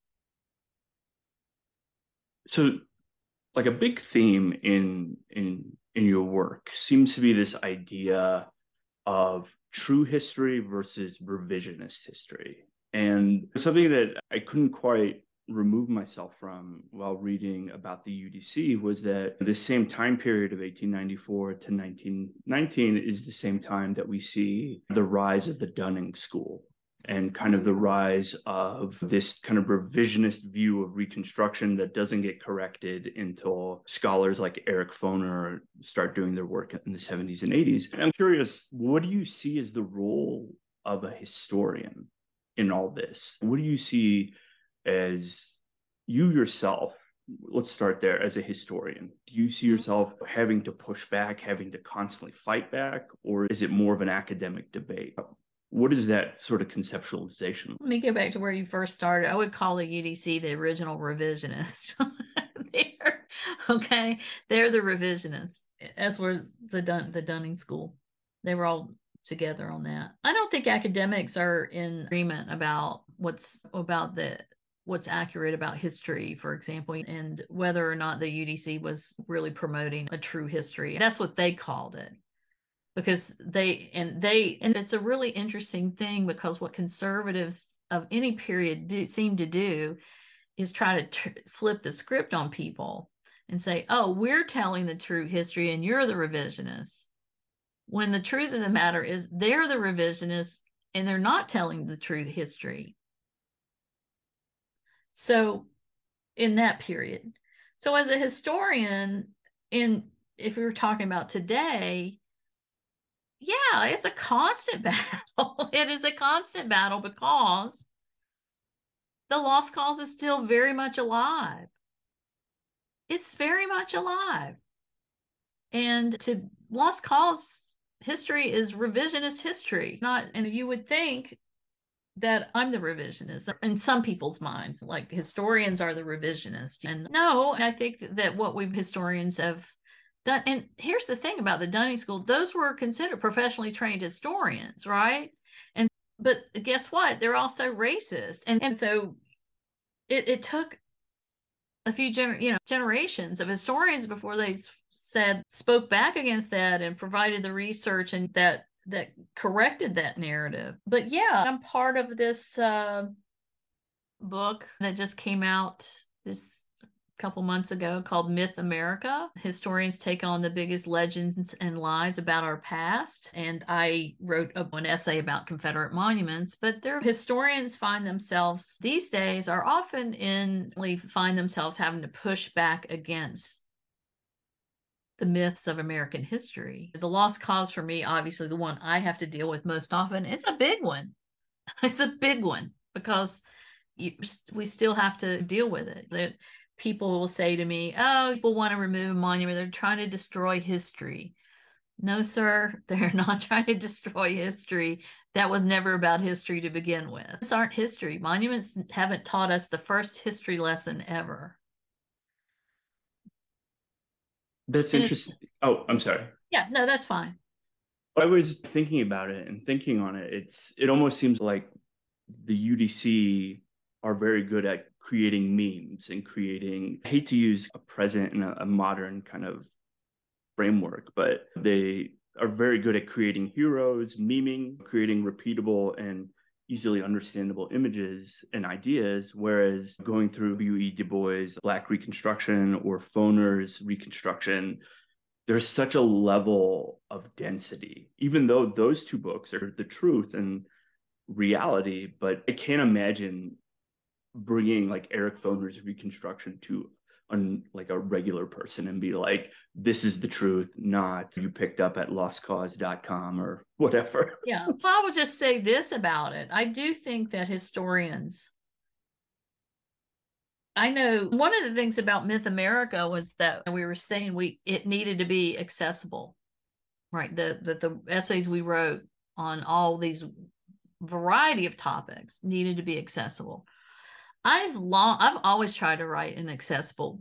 So, like, a big theme in in in your work seems to be this idea of true history versus revisionist history. And something that I couldn't quite remove myself from while reading about the U D C was that the same time period of eighteen ninety-four to nineteen nineteen is the same time that we see the rise of the Dunning School and kind of the rise of this kind of revisionist view of Reconstruction that doesn't get corrected until scholars like Eric Foner start doing their work in the seventies and eighties. And I'm curious, what do you see as the role of a historian in all this? What do you see as you yourself, let's start there, as a historian? Do you see yourself having to push back, having to constantly fight back, or is it more of an academic debate? What is that sort of conceptualization? Let me go back to where you first started. I would call the U D C the original revisionist. They're, okay, they're the revisionists, as was the Dun- the Dunning School. They were all together on that. I don't think academics are in agreement about what's about the what's accurate about history, for example, and whether or not the U D C was really promoting a true history. That's what they called it. Because they, and they, and it's a really interesting thing, because what conservatives of any period do, seem to do is try to tr- flip the script on people and say, oh, we're telling the true history and you're the revisionist. When the truth of the matter is they're the revisionists and they're not telling the true history. So in that period. So as a historian, in if we were talking about today, yeah, it's a constant battle. It is a constant battle because the lost cause is still very much alive. It's very much alive. And to lost cause history is revisionist history. Not, and you would think that I'm the revisionist in some people's minds, like historians are the revisionists. And no, I think that what we historians have done, and here's the thing about the Dunning School, those were considered professionally trained historians, right? And but guess what? They're also racist. And, and so it, it took a few gener- you know, generations of historians before they said, spoke back against that and provided the research and that that corrected that narrative. But yeah, I'm part of this uh, book that just came out this couple months ago called Myth America. Historians take on the biggest legends and lies about our past. And I wrote a, an essay about Confederate monuments, but their historians find themselves these days are often in, find themselves having to push back against the myths of American history. The lost cause for me, obviously the one I have to deal with most often, it's a big one. It's a big one because you, we still have to deal with it. That people will say to me, oh, people want to remove a monument. They're trying to destroy history. No, sir, they're not trying to destroy history. That was never about history to begin with. It's aren't history. Monuments haven't taught us the first history lesson ever. That's interesting. Oh, I'm sorry. Yeah, no, that's fine. I was thinking about it and thinking on it. It's it almost seems like the U D C are very good at creating memes and creating, I hate to use a present and a, a modern kind of framework, but they are very good at creating heroes, memeing, creating repeatable and easily understandable images and ideas, whereas going through W E Du Bois, Black Reconstruction, or Foner's Reconstruction, there's such a level of density, even though those two books are the truth and reality. But I can't imagine bringing like Eric Foner's Reconstruction to an, like a regular person and be like, this is the truth, not you picked up at lost cause dot com or whatever. Yeah, I will just say this about it. I do think that historians, I know one of the things about Myth America was that we were saying we it needed to be accessible, right? The, the, the essays we wrote on all these variety of topics needed to be accessible. I've long, I've always tried to write an accessible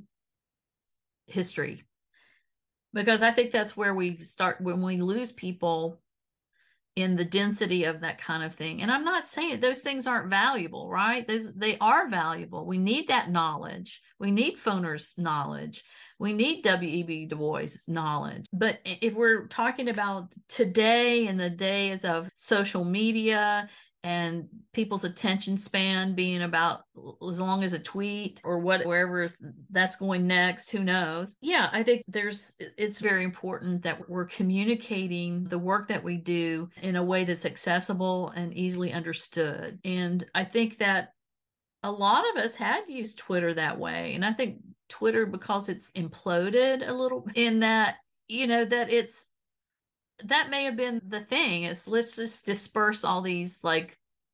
history because I think that's where we start when we lose people in the density of that kind of thing. And I'm not saying those things aren't valuable, right? Those, they are valuable. We need that knowledge. We need Foner's knowledge. We need W E Du Bois' knowledge. But if we're talking about today and the days of social media and people's attention span being about as long as a tweet or what, wherever that's going next, who knows? Yeah, I think there's, it's very important that we're communicating the work that we do in a way that's accessible and easily understood. And I think that a lot of us had used Twitter that way. And I think Twitter, because it's imploded a little in that, you know, that it's, that may have been the thing is let's just disperse all these like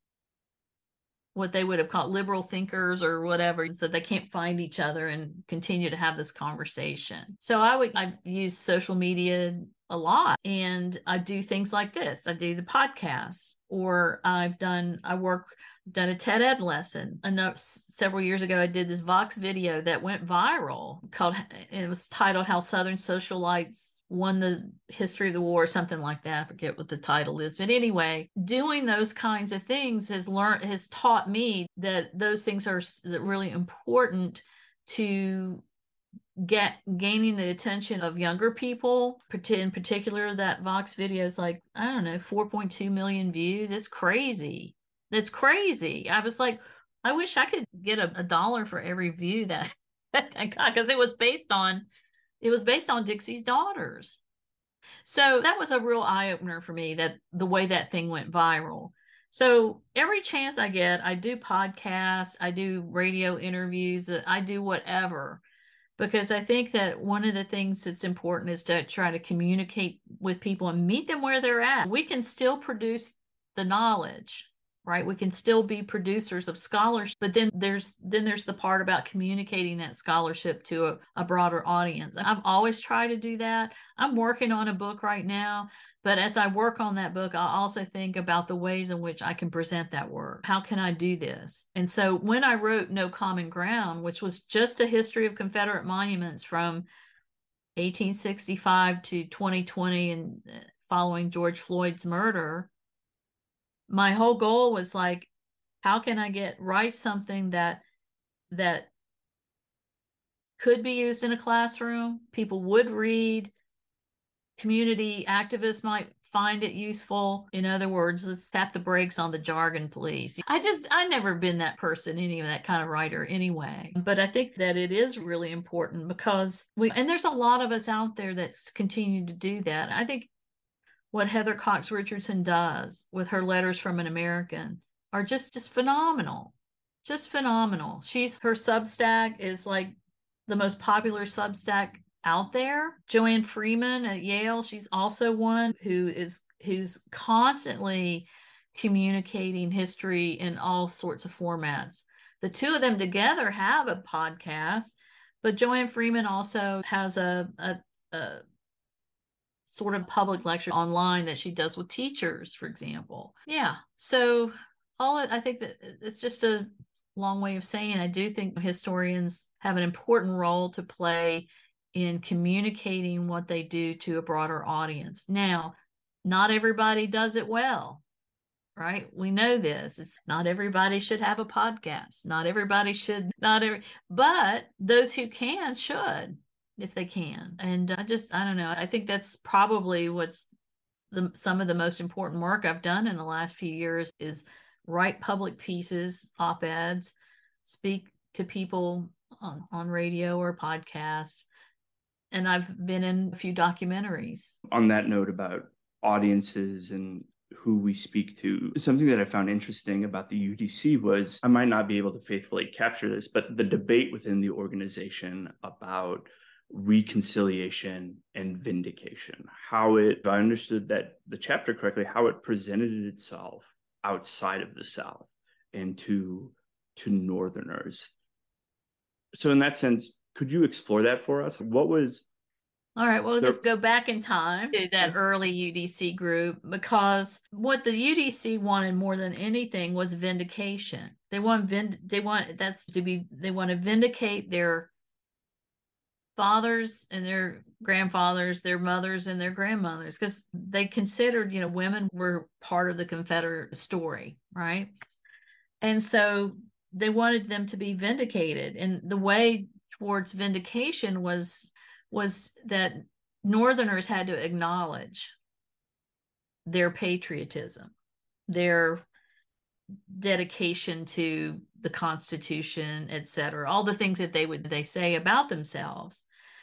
what they would have called liberal thinkers or whatever, so they can't find each other and continue to have this conversation. So I would I use social media a lot, and I do things like this. I do the podcast, or I've done I work done a TED Ed lesson. I know several years ago I did this Vox video that went viral called, it was titled How Southern Socialites Won the History of the War, or something like that. I forget what the title is. But anyway, doing those kinds of things has learned has taught me that those things are really important to get gaining the attention of younger people. In particular, that Vox video is like, I don't know, four point two million views. It's crazy. That's crazy. I was like, I wish I could get a, a dollar for every view that I got, because it was based on it was based on Dixie's Daughters. So that was a real eye-opener for me, that the way that thing went viral. So every chance I get, I do podcasts, I do radio interviews, I do whatever, because I think that one of the things that's important is to try to communicate with people and meet them where they're at. We can still produce the knowledge, right? We can still be producers of scholarship, but then there's then there's the part about communicating that scholarship to a, a broader audience. I've always tried to do that. I'm working on a book right now, but as I work on that book, I'll also think about the ways in which I can present that work. How can I do this? And so when I wrote No Common Ground, which was just a history of Confederate monuments from eighteen sixty-five to twenty twenty and following George Floyd's murder, my whole goal was like, how can I get write something that that could be used in a classroom, people would read, community activists might find it useful. In other words, let's tap the brakes on the jargon, please. I just, I never been that person, any of that kind of writer anyway. But I think that it is really important because we, and there's a lot of us out there that's continued to do that. I think what Heather Cox Richardson does with her Letters from an American are just, just phenomenal, just phenomenal. She's, her Substack is like the most popular Substack out there. Joanne Freeman at Yale, she's also one who is who's constantly communicating history in all sorts of formats. The two of them together have a podcast, but Joanne Freeman also has a, a, a sort of public lecture online that she does with teachers, for example. Yeah, so all I think that it's just a long way of saying I do think historians have an important role to play in communicating what they do to a broader audience. Now, not everybody does it well, right? We know this. It's not everybody should have a podcast. Not everybody should, not every, but those who can should, if they can. And I just, I don't know. I think that's probably what's the, some of the most important work I've done in the last few years is write public pieces, op-eds, speak to people on, on radio or podcasts. And I've been in a few documentaries. On that note about audiences and who we speak to, something that I found interesting about the U D C was, I might not be able to faithfully capture this, but the debate within the organization about reconciliation and vindication, how it, if I understood that the chapter correctly, how it presented itself outside of the South and to, to Northerners. So in that sense, could you explore that for us? What was... All right, well, let's just go back in time to that early U D C group, because what the U D C wanted more than anything was vindication. They want, vind- they want, that's to be, they want to vindicate their fathers and their grandfathers, their mothers and their grandmothers, because they considered, you know, women were part of the Confederate story, right? And so they wanted them to be vindicated. And the way towards vindication was was that Northerners had to acknowledge their patriotism, their dedication to the Constitution, et cetera, all the things that they would they say about themselves.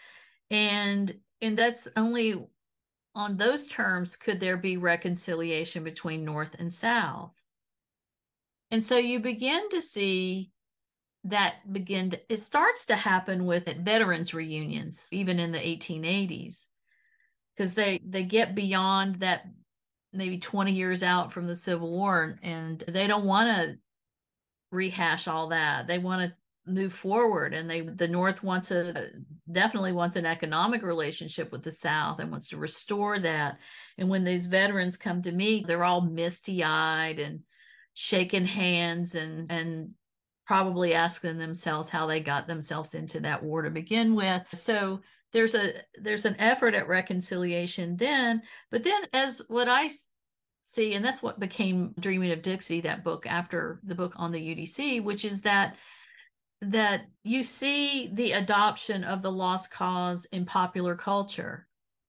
And and that's only on those terms could there be reconciliation between North and South. And so you begin to see that begin to, it starts to happen with veterans reunions, even in the eighteen eighties, because they, they get beyond that, maybe twenty years out from the Civil War, and they don't want to rehash all that. They want to move forward, and they, the North wants a, definitely wants an economic relationship with the South and wants to restore that. And when these veterans come to meet, they're all misty-eyed and shaking hands and, and probably asking themselves how they got themselves into that war to begin with. So there's a there's an effort at reconciliation then, but then as what I see, and that's what became Dreaming of Dixie, that book after the book on the U D C, which is that that you see the adoption of the lost cause in popular culture.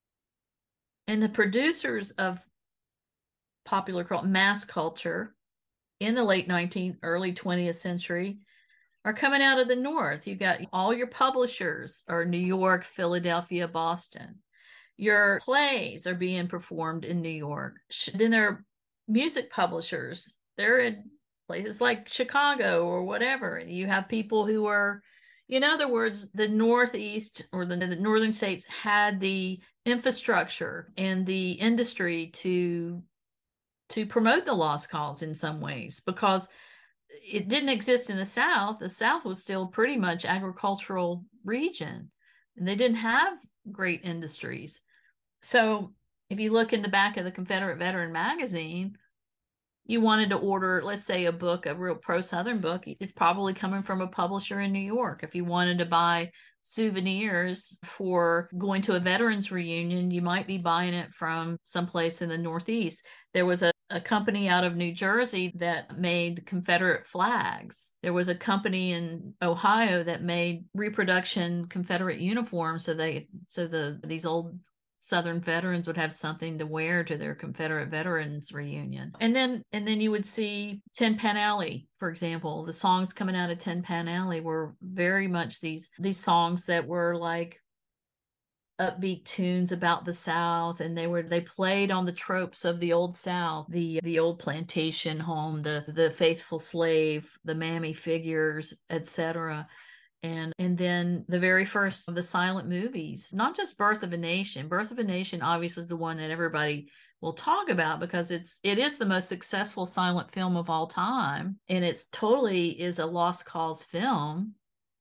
And the producers of popular culture, mass culture, in the late nineteenth, early twentieth century are coming out of the North. You got all your publishers are New York, Philadelphia, Boston. Your plays are being performed in New York. Then there are music publishers. They're in places like Chicago or whatever. You have people who are, in other words, the Northeast or the, the northern states had the infrastructure and the industry to to promote the lost cause in some ways, because it didn't exist in the South. The South was still pretty much agricultural region, and they didn't have great industries. So if you look in the back of the Confederate Veteran magazine, you wanted to order, let's say, a book, a real pro-Southern book, it's probably coming from a publisher in New York. If you wanted to buy souvenirs for going to a veterans reunion, you might be buying it from someplace in the Northeast. There was a, a company out of New Jersey that made Confederate flags. There was a company in Ohio that made reproduction Confederate uniforms, so they so the these old Southern veterans would have something to wear to their Confederate veterans reunion. And then and then you would see Tin Pan Alley, for example. The songs coming out of Tin Pan Alley were very much these these songs that were like upbeat tunes about the South, and they were they played on the tropes of the old South, the the old plantation home, the the faithful slave, the mammy figures, et cetera. And, and then the very first of the silent movies, not just Birth of a Nation. Birth of a Nation obviously is the one that everybody will talk about because it's it is the most successful silent film of all time. And it's totally is a lost cause film.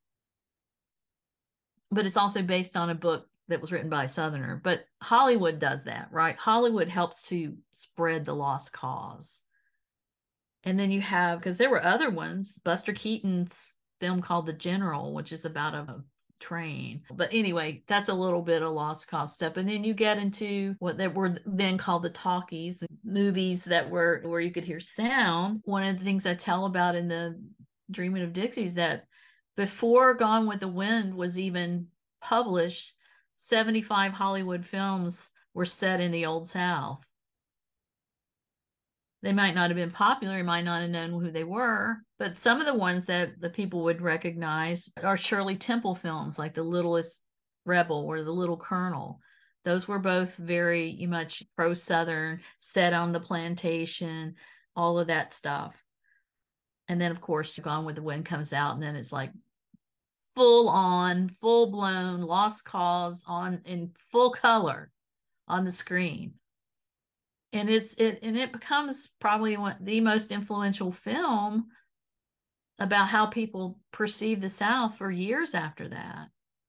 But it's also based on a book that was written by a Southerner. But Hollywood does that, right? Hollywood helps to spread the lost cause. And then you have, because there were other ones, Buster Keaton's film called The General, which is about a train. But anyway, that's a little bit of lost cause stuff. And then you get into what that were then called the talkies, movies that were where you could hear sound. One of the things I tell about in the Dreaming of Dixie is that before Gone with the Wind was even published, seventy-five Hollywood films were set in the Old South. They might not have been popular, you might not have known who they were, but some of the ones that the people would recognize are Shirley Temple films, like The Littlest Rebel or The Little Colonel. Those were both very much pro-Southern, set on the plantation, all of that stuff. And then, of course, Gone with the Wind comes out, and then it's like full on, full blown lost cause on in full color on the screen. And it's it and it becomes probably one, the most influential film about how people perceive the South for years after that.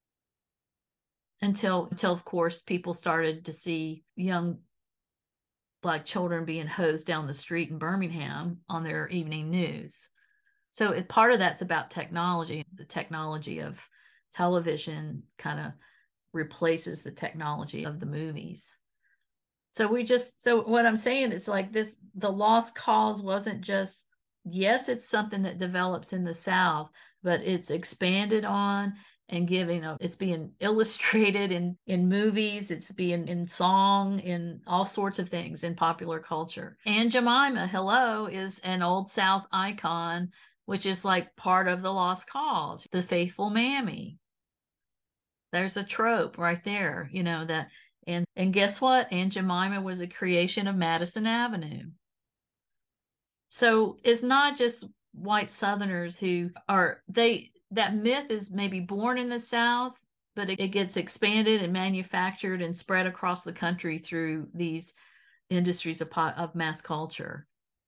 Until until of course people started to see young Black children being hosed down the street in Birmingham on their evening news. So it, part of that's about technology. The technology of television kind of replaces the technology of the movies. So we just, so what I'm saying is like this, the lost cause wasn't just, yes, it's something that develops in the South, but it's expanded on and giving a, it's being illustrated in, in movies, it's being in song, in all sorts of things in popular culture. Aunt Jemima, hello, is an Old South icon, which is like part of the lost cause, the faithful mammy. There's a trope right there, you know, that And and guess what? Aunt Jemima was a creation of Madison Avenue. So it's not just white Southerners who are, they, that myth is maybe born in the South, but it, it gets expanded and manufactured and spread across the country through these industries of, of mass culture.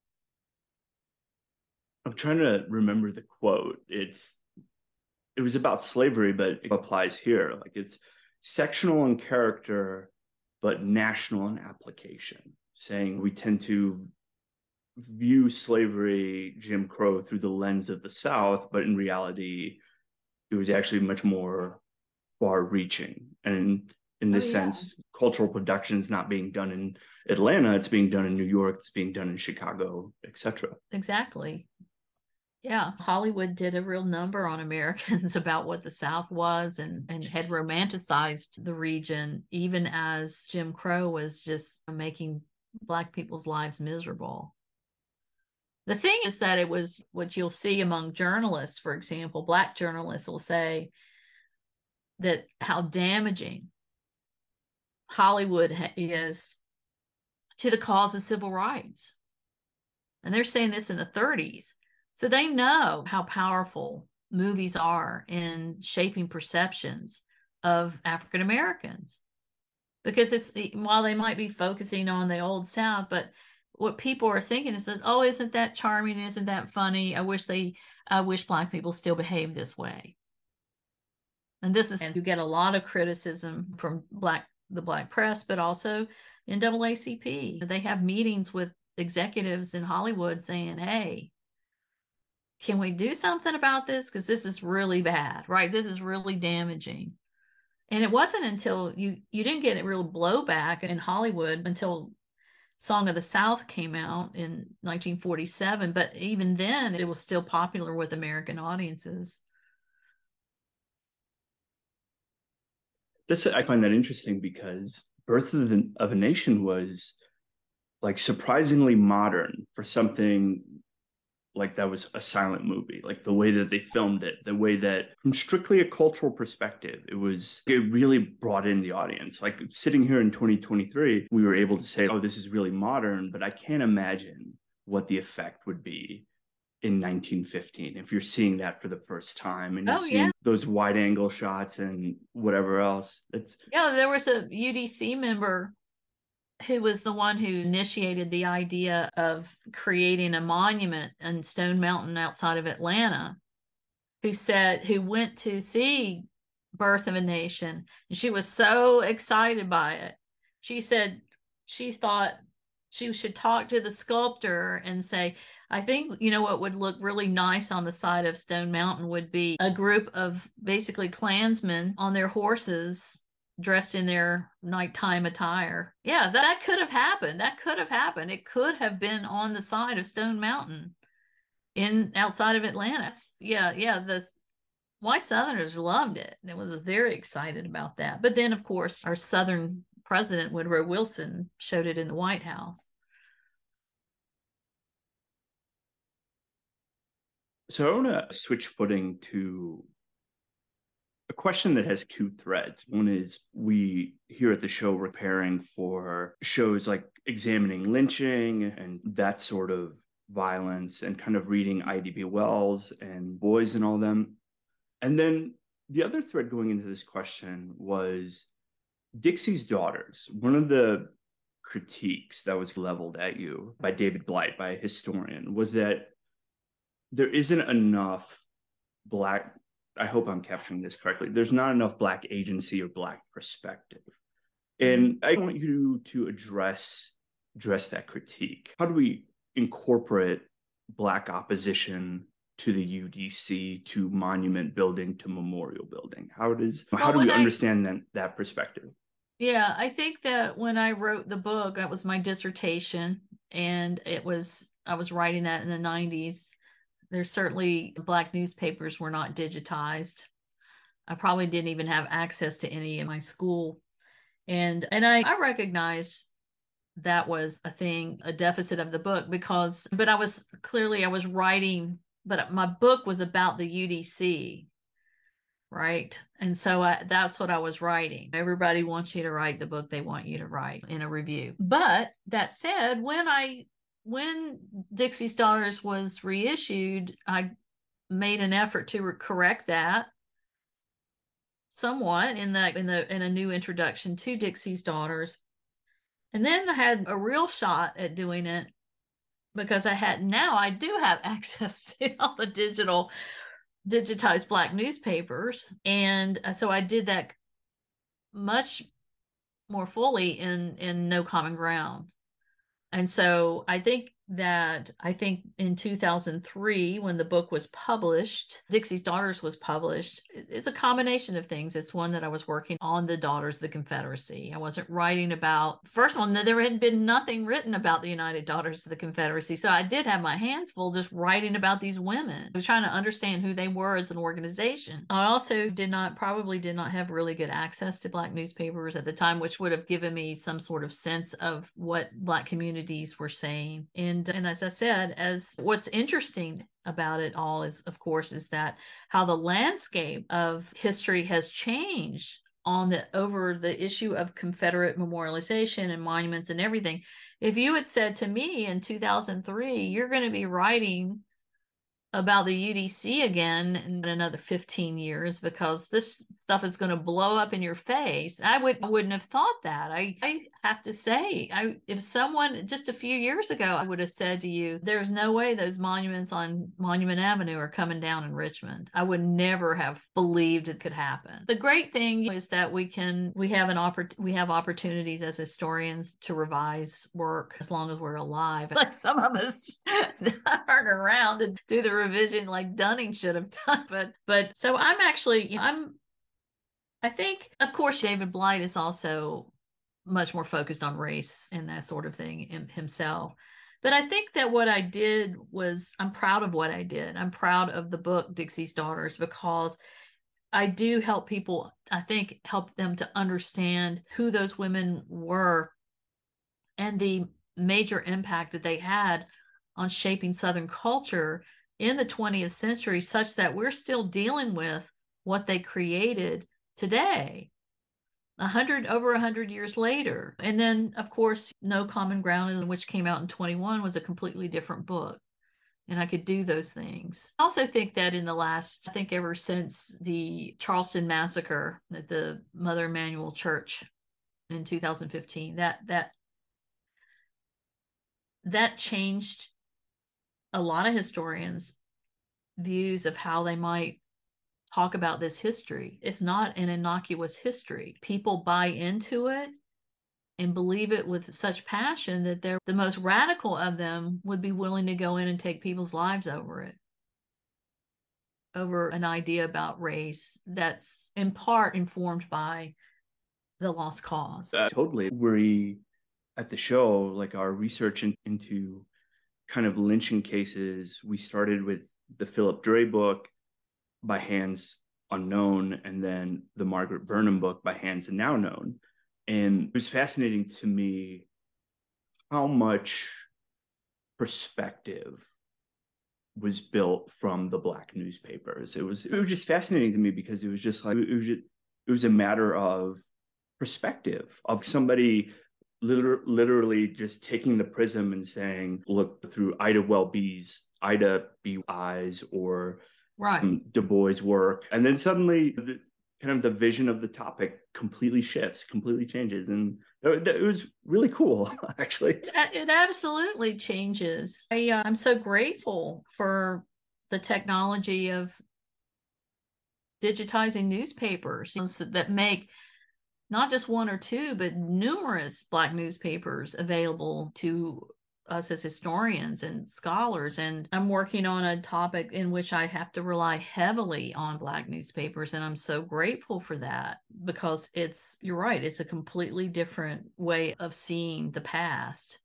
I'm trying to remember the quote. It's, it was about slavery, but it applies here. Like it's sectional in character, but national in application, saying we tend to view slavery, Jim Crow, through the lens of the South, but in reality, it was actually much more far-reaching. And in this oh, yeah. sense, cultural production is not being done in Atlanta, it's being done in New York, it's being done in Chicago, et cetera. Exactly. Yeah, Hollywood did a real number on Americans about what the South was and, and had romanticized the region, even as Jim Crow was just making Black people's lives miserable. The thing is that it was what you'll see among journalists, for example, Black journalists will say that how damaging Hollywood is to the cause of civil rights. And they're saying this in the thirties. So they know how powerful movies are in shaping perceptions of African Americans. Because it's, while they might be focusing on the Old South, but what people are thinking is that, oh, isn't that charming? Isn't that funny? I wish they, I wish Black people still behave this way. And this is, and you get a lot of criticism from Black, the Black press, but also N double A C P. They have meetings with executives in Hollywood saying, hey, can we do something about this? Because this is really bad, right? This is really damaging. And it wasn't until you, you didn't get a real blowback in Hollywood until Song of the South came out in nineteen forty-seven. But even then, it was still popular with American audiences. This, I find that interesting because Birth of, the, of a Nation was like surprisingly modern for something like that was a silent movie, like the way that they filmed it, the way that from strictly a cultural perspective, it was, it really brought in the audience. Like sitting here in twenty twenty-three, we were able to say, oh, this is really modern, but I can't imagine what the effect would be in nineteen fifteen if you're seeing that for the first time and you're Oh, seeing yeah. those wide angle shots and whatever else. It's Yeah, there was a U D C member who was the one who initiated the idea of creating a monument in Stone Mountain outside of Atlanta, who said, who went to see Birth of a Nation, and she was so excited by it. She said she thought she should talk to the sculptor and say, I think, you know, what would look really nice on the side of Stone Mountain would be a group of basically Klansmen on their horses dressed in their nighttime attire. Yeah, that could have happened. That could have happened. It could have been on the side of Stone Mountain in outside of Atlanta. Yeah, yeah, the white Southerners loved it and was very excited about that. But then, of course, our Southern president, Woodrow Wilson, showed it in the White House. So I want to switch footing to a question that has two threads. One is we here at the show we're preparing for shows like examining lynching and that sort of violence and kind of reading I D B Wells and Boys and all them. And then the other thread going into this question was Dixie's Daughters. One of the critiques that was leveled at you by David Blight, by a historian, was that there isn't enough Black, I hope I'm capturing this correctly, there's not enough Black agency or Black perspective. And I want you to address, address that critique. How do we incorporate Black opposition to the U D C, to monument building, to memorial building? How does, well, how do we I, understand that, that perspective? Yeah, I think that when I wrote the book, that was my dissertation, and it was, I was writing that in the nineties. There's certainly Black newspapers were not digitized. I probably didn't even have access to any in my school. And and I, I recognized that was a thing, a deficit of the book, because, but I was clearly, I was writing, but my book was about the U D C, right? And so I, that's what I was writing. Everybody wants you to write the book they want you to write in a review. But that said, when I When Dixie's Daughters was reissued, I made an effort to correct that somewhat in the in the in a new introduction to Dixie's Daughters. And then I had a real shot at doing it because I had now I do have access to all the digital digitized Black newspapers. And so I did that much more fully in in No Common Ground. And so I think that, I think in two thousand three, when the book was published, Dixie's Daughters was published, it's a combination of things. It's one that I was working on the Daughters of the Confederacy. I wasn't writing about, first one, there had been nothing written about the United Daughters of the Confederacy. So I did have my hands full just writing about these women. I was trying to understand who they were as an organization. I also did not, probably did not have really good access to Black newspapers at the time, which would have given me some sort of sense of what Black communities were saying. And And, and as I said, as what's interesting about it all is, of course, is that how the landscape of history has changed on the over the issue of Confederate memorialization and monuments and everything. If you had said to me in two thousand three, you're going to be writing about the U D C again in another fifteen years because this stuff is going to blow up in your face. I would I wouldn't have thought that. I, I have to say, I if someone just a few years ago, I would have said to you, there's no way those monuments on Monument Avenue are coming down in Richmond. I would never have believed it could happen. The great thing is that we can we have an oppor- we have opportunities as historians to revise work as long as we're alive. Like some of us aren't around to do the revision like Dunning should have done. But but so I'm actually you know, I'm I think of course David Blight is also much more focused on race and that sort of thing himself. But I think that what I did was I'm proud of what I did. I'm proud of the book Dixie's Daughters because I do help people, I think help them to understand who those women were and the major impact that they had on shaping Southern culture in the twentieth century, such that we're still dealing with what they created today, a hundred over a hundred years later. And then, of course, No Common Ground, which came out in twenty-one, was a completely different book. And I could do those things. I also think that in the last, I think ever since the Charleston massacre at the Mother Emanuel Church in two thousand fifteen, that that that changed a lot of historians' views of how they might talk about this history. It's not an innocuous history. People buy into it and believe it with such passion that they're the most radical of them would be willing to go in and take people's lives over it, over an idea about race that's in part informed by the lost cause. Uh, totally. We at the show, like our research in, into kind of lynching cases, we started with the Philip Dre book, By Hands Unknown, and then the Margaret Burnham book, By Hands Now Known. And it was fascinating to me how much perspective was built from the Black newspapers. It was it was just fascinating to me because it was just like it was just, it was a matter of perspective of somebody liter- literally just taking the prism and saying, look through Ida Welby's Ida B eyes or Right. some Du Bois work, and then suddenly the, kind of the vision of the topic completely shifts, completely changes, and it was really cool, actually. It absolutely changes. I, uh, I'm so grateful for the technology of digitizing newspapers that make not just one or two, but numerous Black newspapers available to us as historians and scholars. And I'm working on a topic in which I have to rely heavily on Black newspapers. And I'm so grateful for that because it's, you're right, it's a completely different way of seeing the past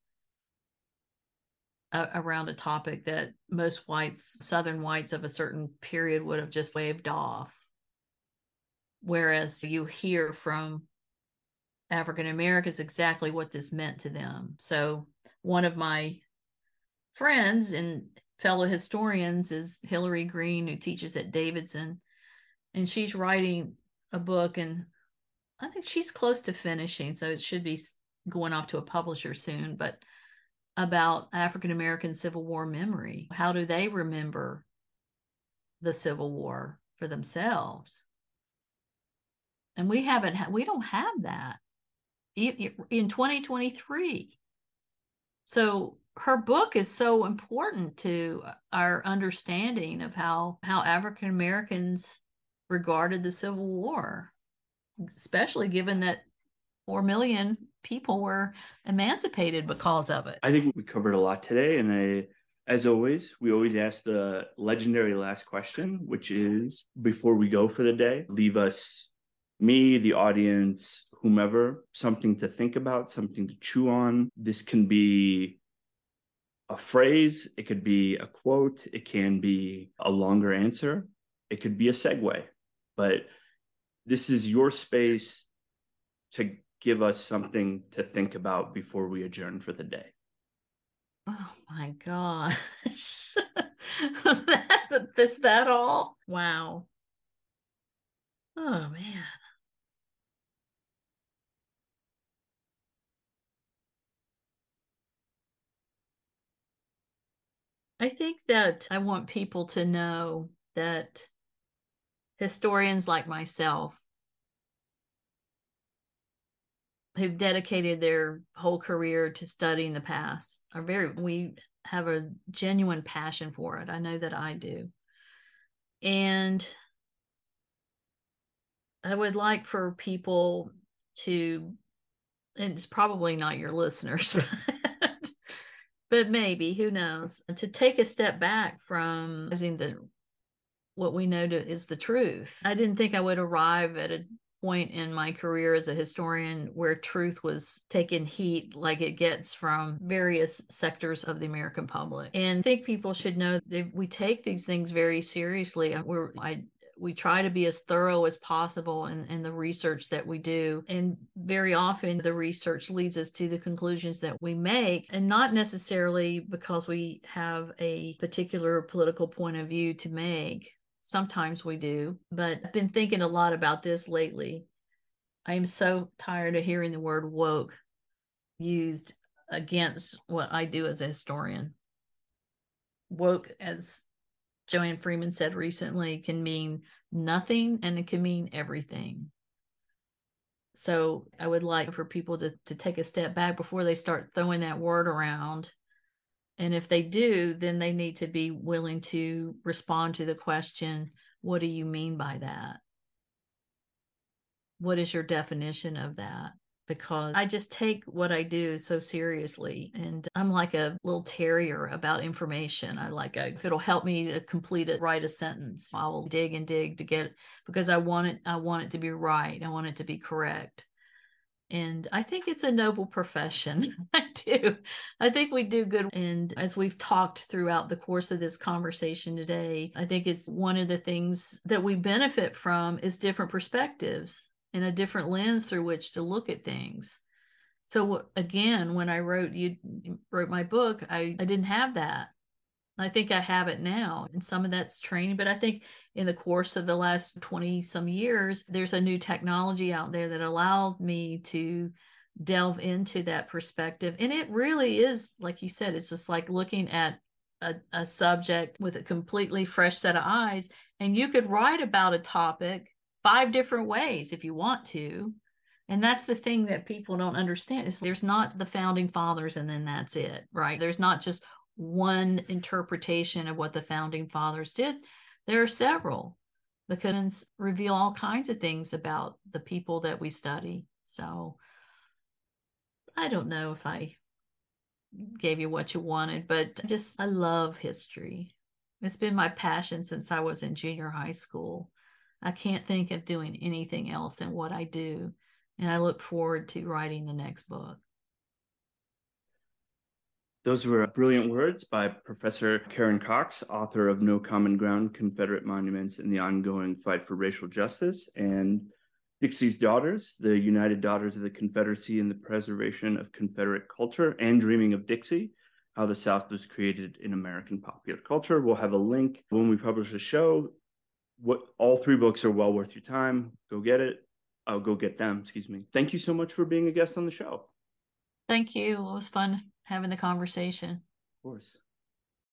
uh, around a topic that most whites, Southern whites of a certain period would have just waved off. Whereas you hear from African Americans exactly what this meant to them. So one of my friends and fellow historians is Hillary Green, who teaches at Davidson, and she's writing a book, and I think she's close to finishing, so it should be going off to a publisher soon, but about African American Civil War memory. How do they remember the Civil War for themselves? And we haven't, ha- we don't have that in twenty twenty-three. So her book is so important to our understanding of how, how African Americans regarded the Civil War, especially given that four million people were emancipated because of it. I think we covered a lot today. And I, as always, we always ask the legendary last question, which is, before we go for the day, leave us, me, the audience, whomever, something to think about, something to chew on. This can be a phrase, it could be a quote, it can be a longer answer, it could be a segue, but this is your space to give us something to think about before we adjourn for the day. Oh my gosh. That's this that all? Wow. Oh man. I think that I want people to know that historians like myself, who've dedicated their whole career to studying the past, are very, we have a genuine passion for it. I know that I do. And I would like for people to, and it's probably not your listeners, but, but maybe, who knows, to take a step back from the what we know to, is the truth. I didn't think I would arrive at a point in my career as a historian where truth was taking heat like it gets from various sectors of the American public. And I think people should know that we take these things very seriously. We're, I, we try to be as thorough as possible in, in the research that we do. And very often the research leads us to the conclusions that we make, and not necessarily because we have a particular political point of view to make. Sometimes we do, but I've been thinking a lot about this lately. I am so tired of hearing the word woke used against what I do as a historian. Woke, as Joanne Freeman said recently, can mean nothing and it can mean everything. So I would like for people to, to take a step back before they start throwing that word around. And if they do, then they need to be willing to respond to the question, what do you mean by that? What is your definition of that? Because I just take what I do so seriously, and I'm like a little terrier about information. I like, a, if it'll help me to complete it, write a sentence, I will dig and dig to get it, because I want it, I want it to be right. I want it to be correct. And I think it's a noble profession. I do. I think we do good. And as we've talked throughout the course of this conversation today, I think it's one of the things that we benefit from is different perspectives and a different lens through which to look at things. So again, when I wrote you wrote my book, I, I didn't have that. I think I have it now, and some of that's training, but I think in the course of the last twenty some years, there's a new technology out there that allows me to delve into that perspective. And it really is, like you said, it's just like looking at a, a subject with a completely fresh set of eyes, and you could write about a topic five different ways if you want to. And that's the thing that people don't understand, is there's not the founding fathers and then that's it, right? There's not just one interpretation of what the founding fathers did. There are several, because reveal all kinds of things about the people that we study. So I don't know if I gave you what you wanted, but just, I love history. It's been my passion since I was in junior high school. I can't think of doing anything else than what I do. And I look forward to writing the next book. Those were brilliant words by Professor Karen Cox, author of No Common Ground, Confederate Monuments in the Ongoing Fight for Racial Justice, and Dixie's Daughters, the United Daughters of the Confederacy and the Preservation of Confederate Culture, and Dreaming of Dixie, How the South Was Created in American Popular Culture. We'll have a link when we publish the show. What, all three books are well worth your time. Go get it. I'll go get them, excuse me. Thank you so much for being a guest on the show. Thank you. It was fun having the conversation. Of course.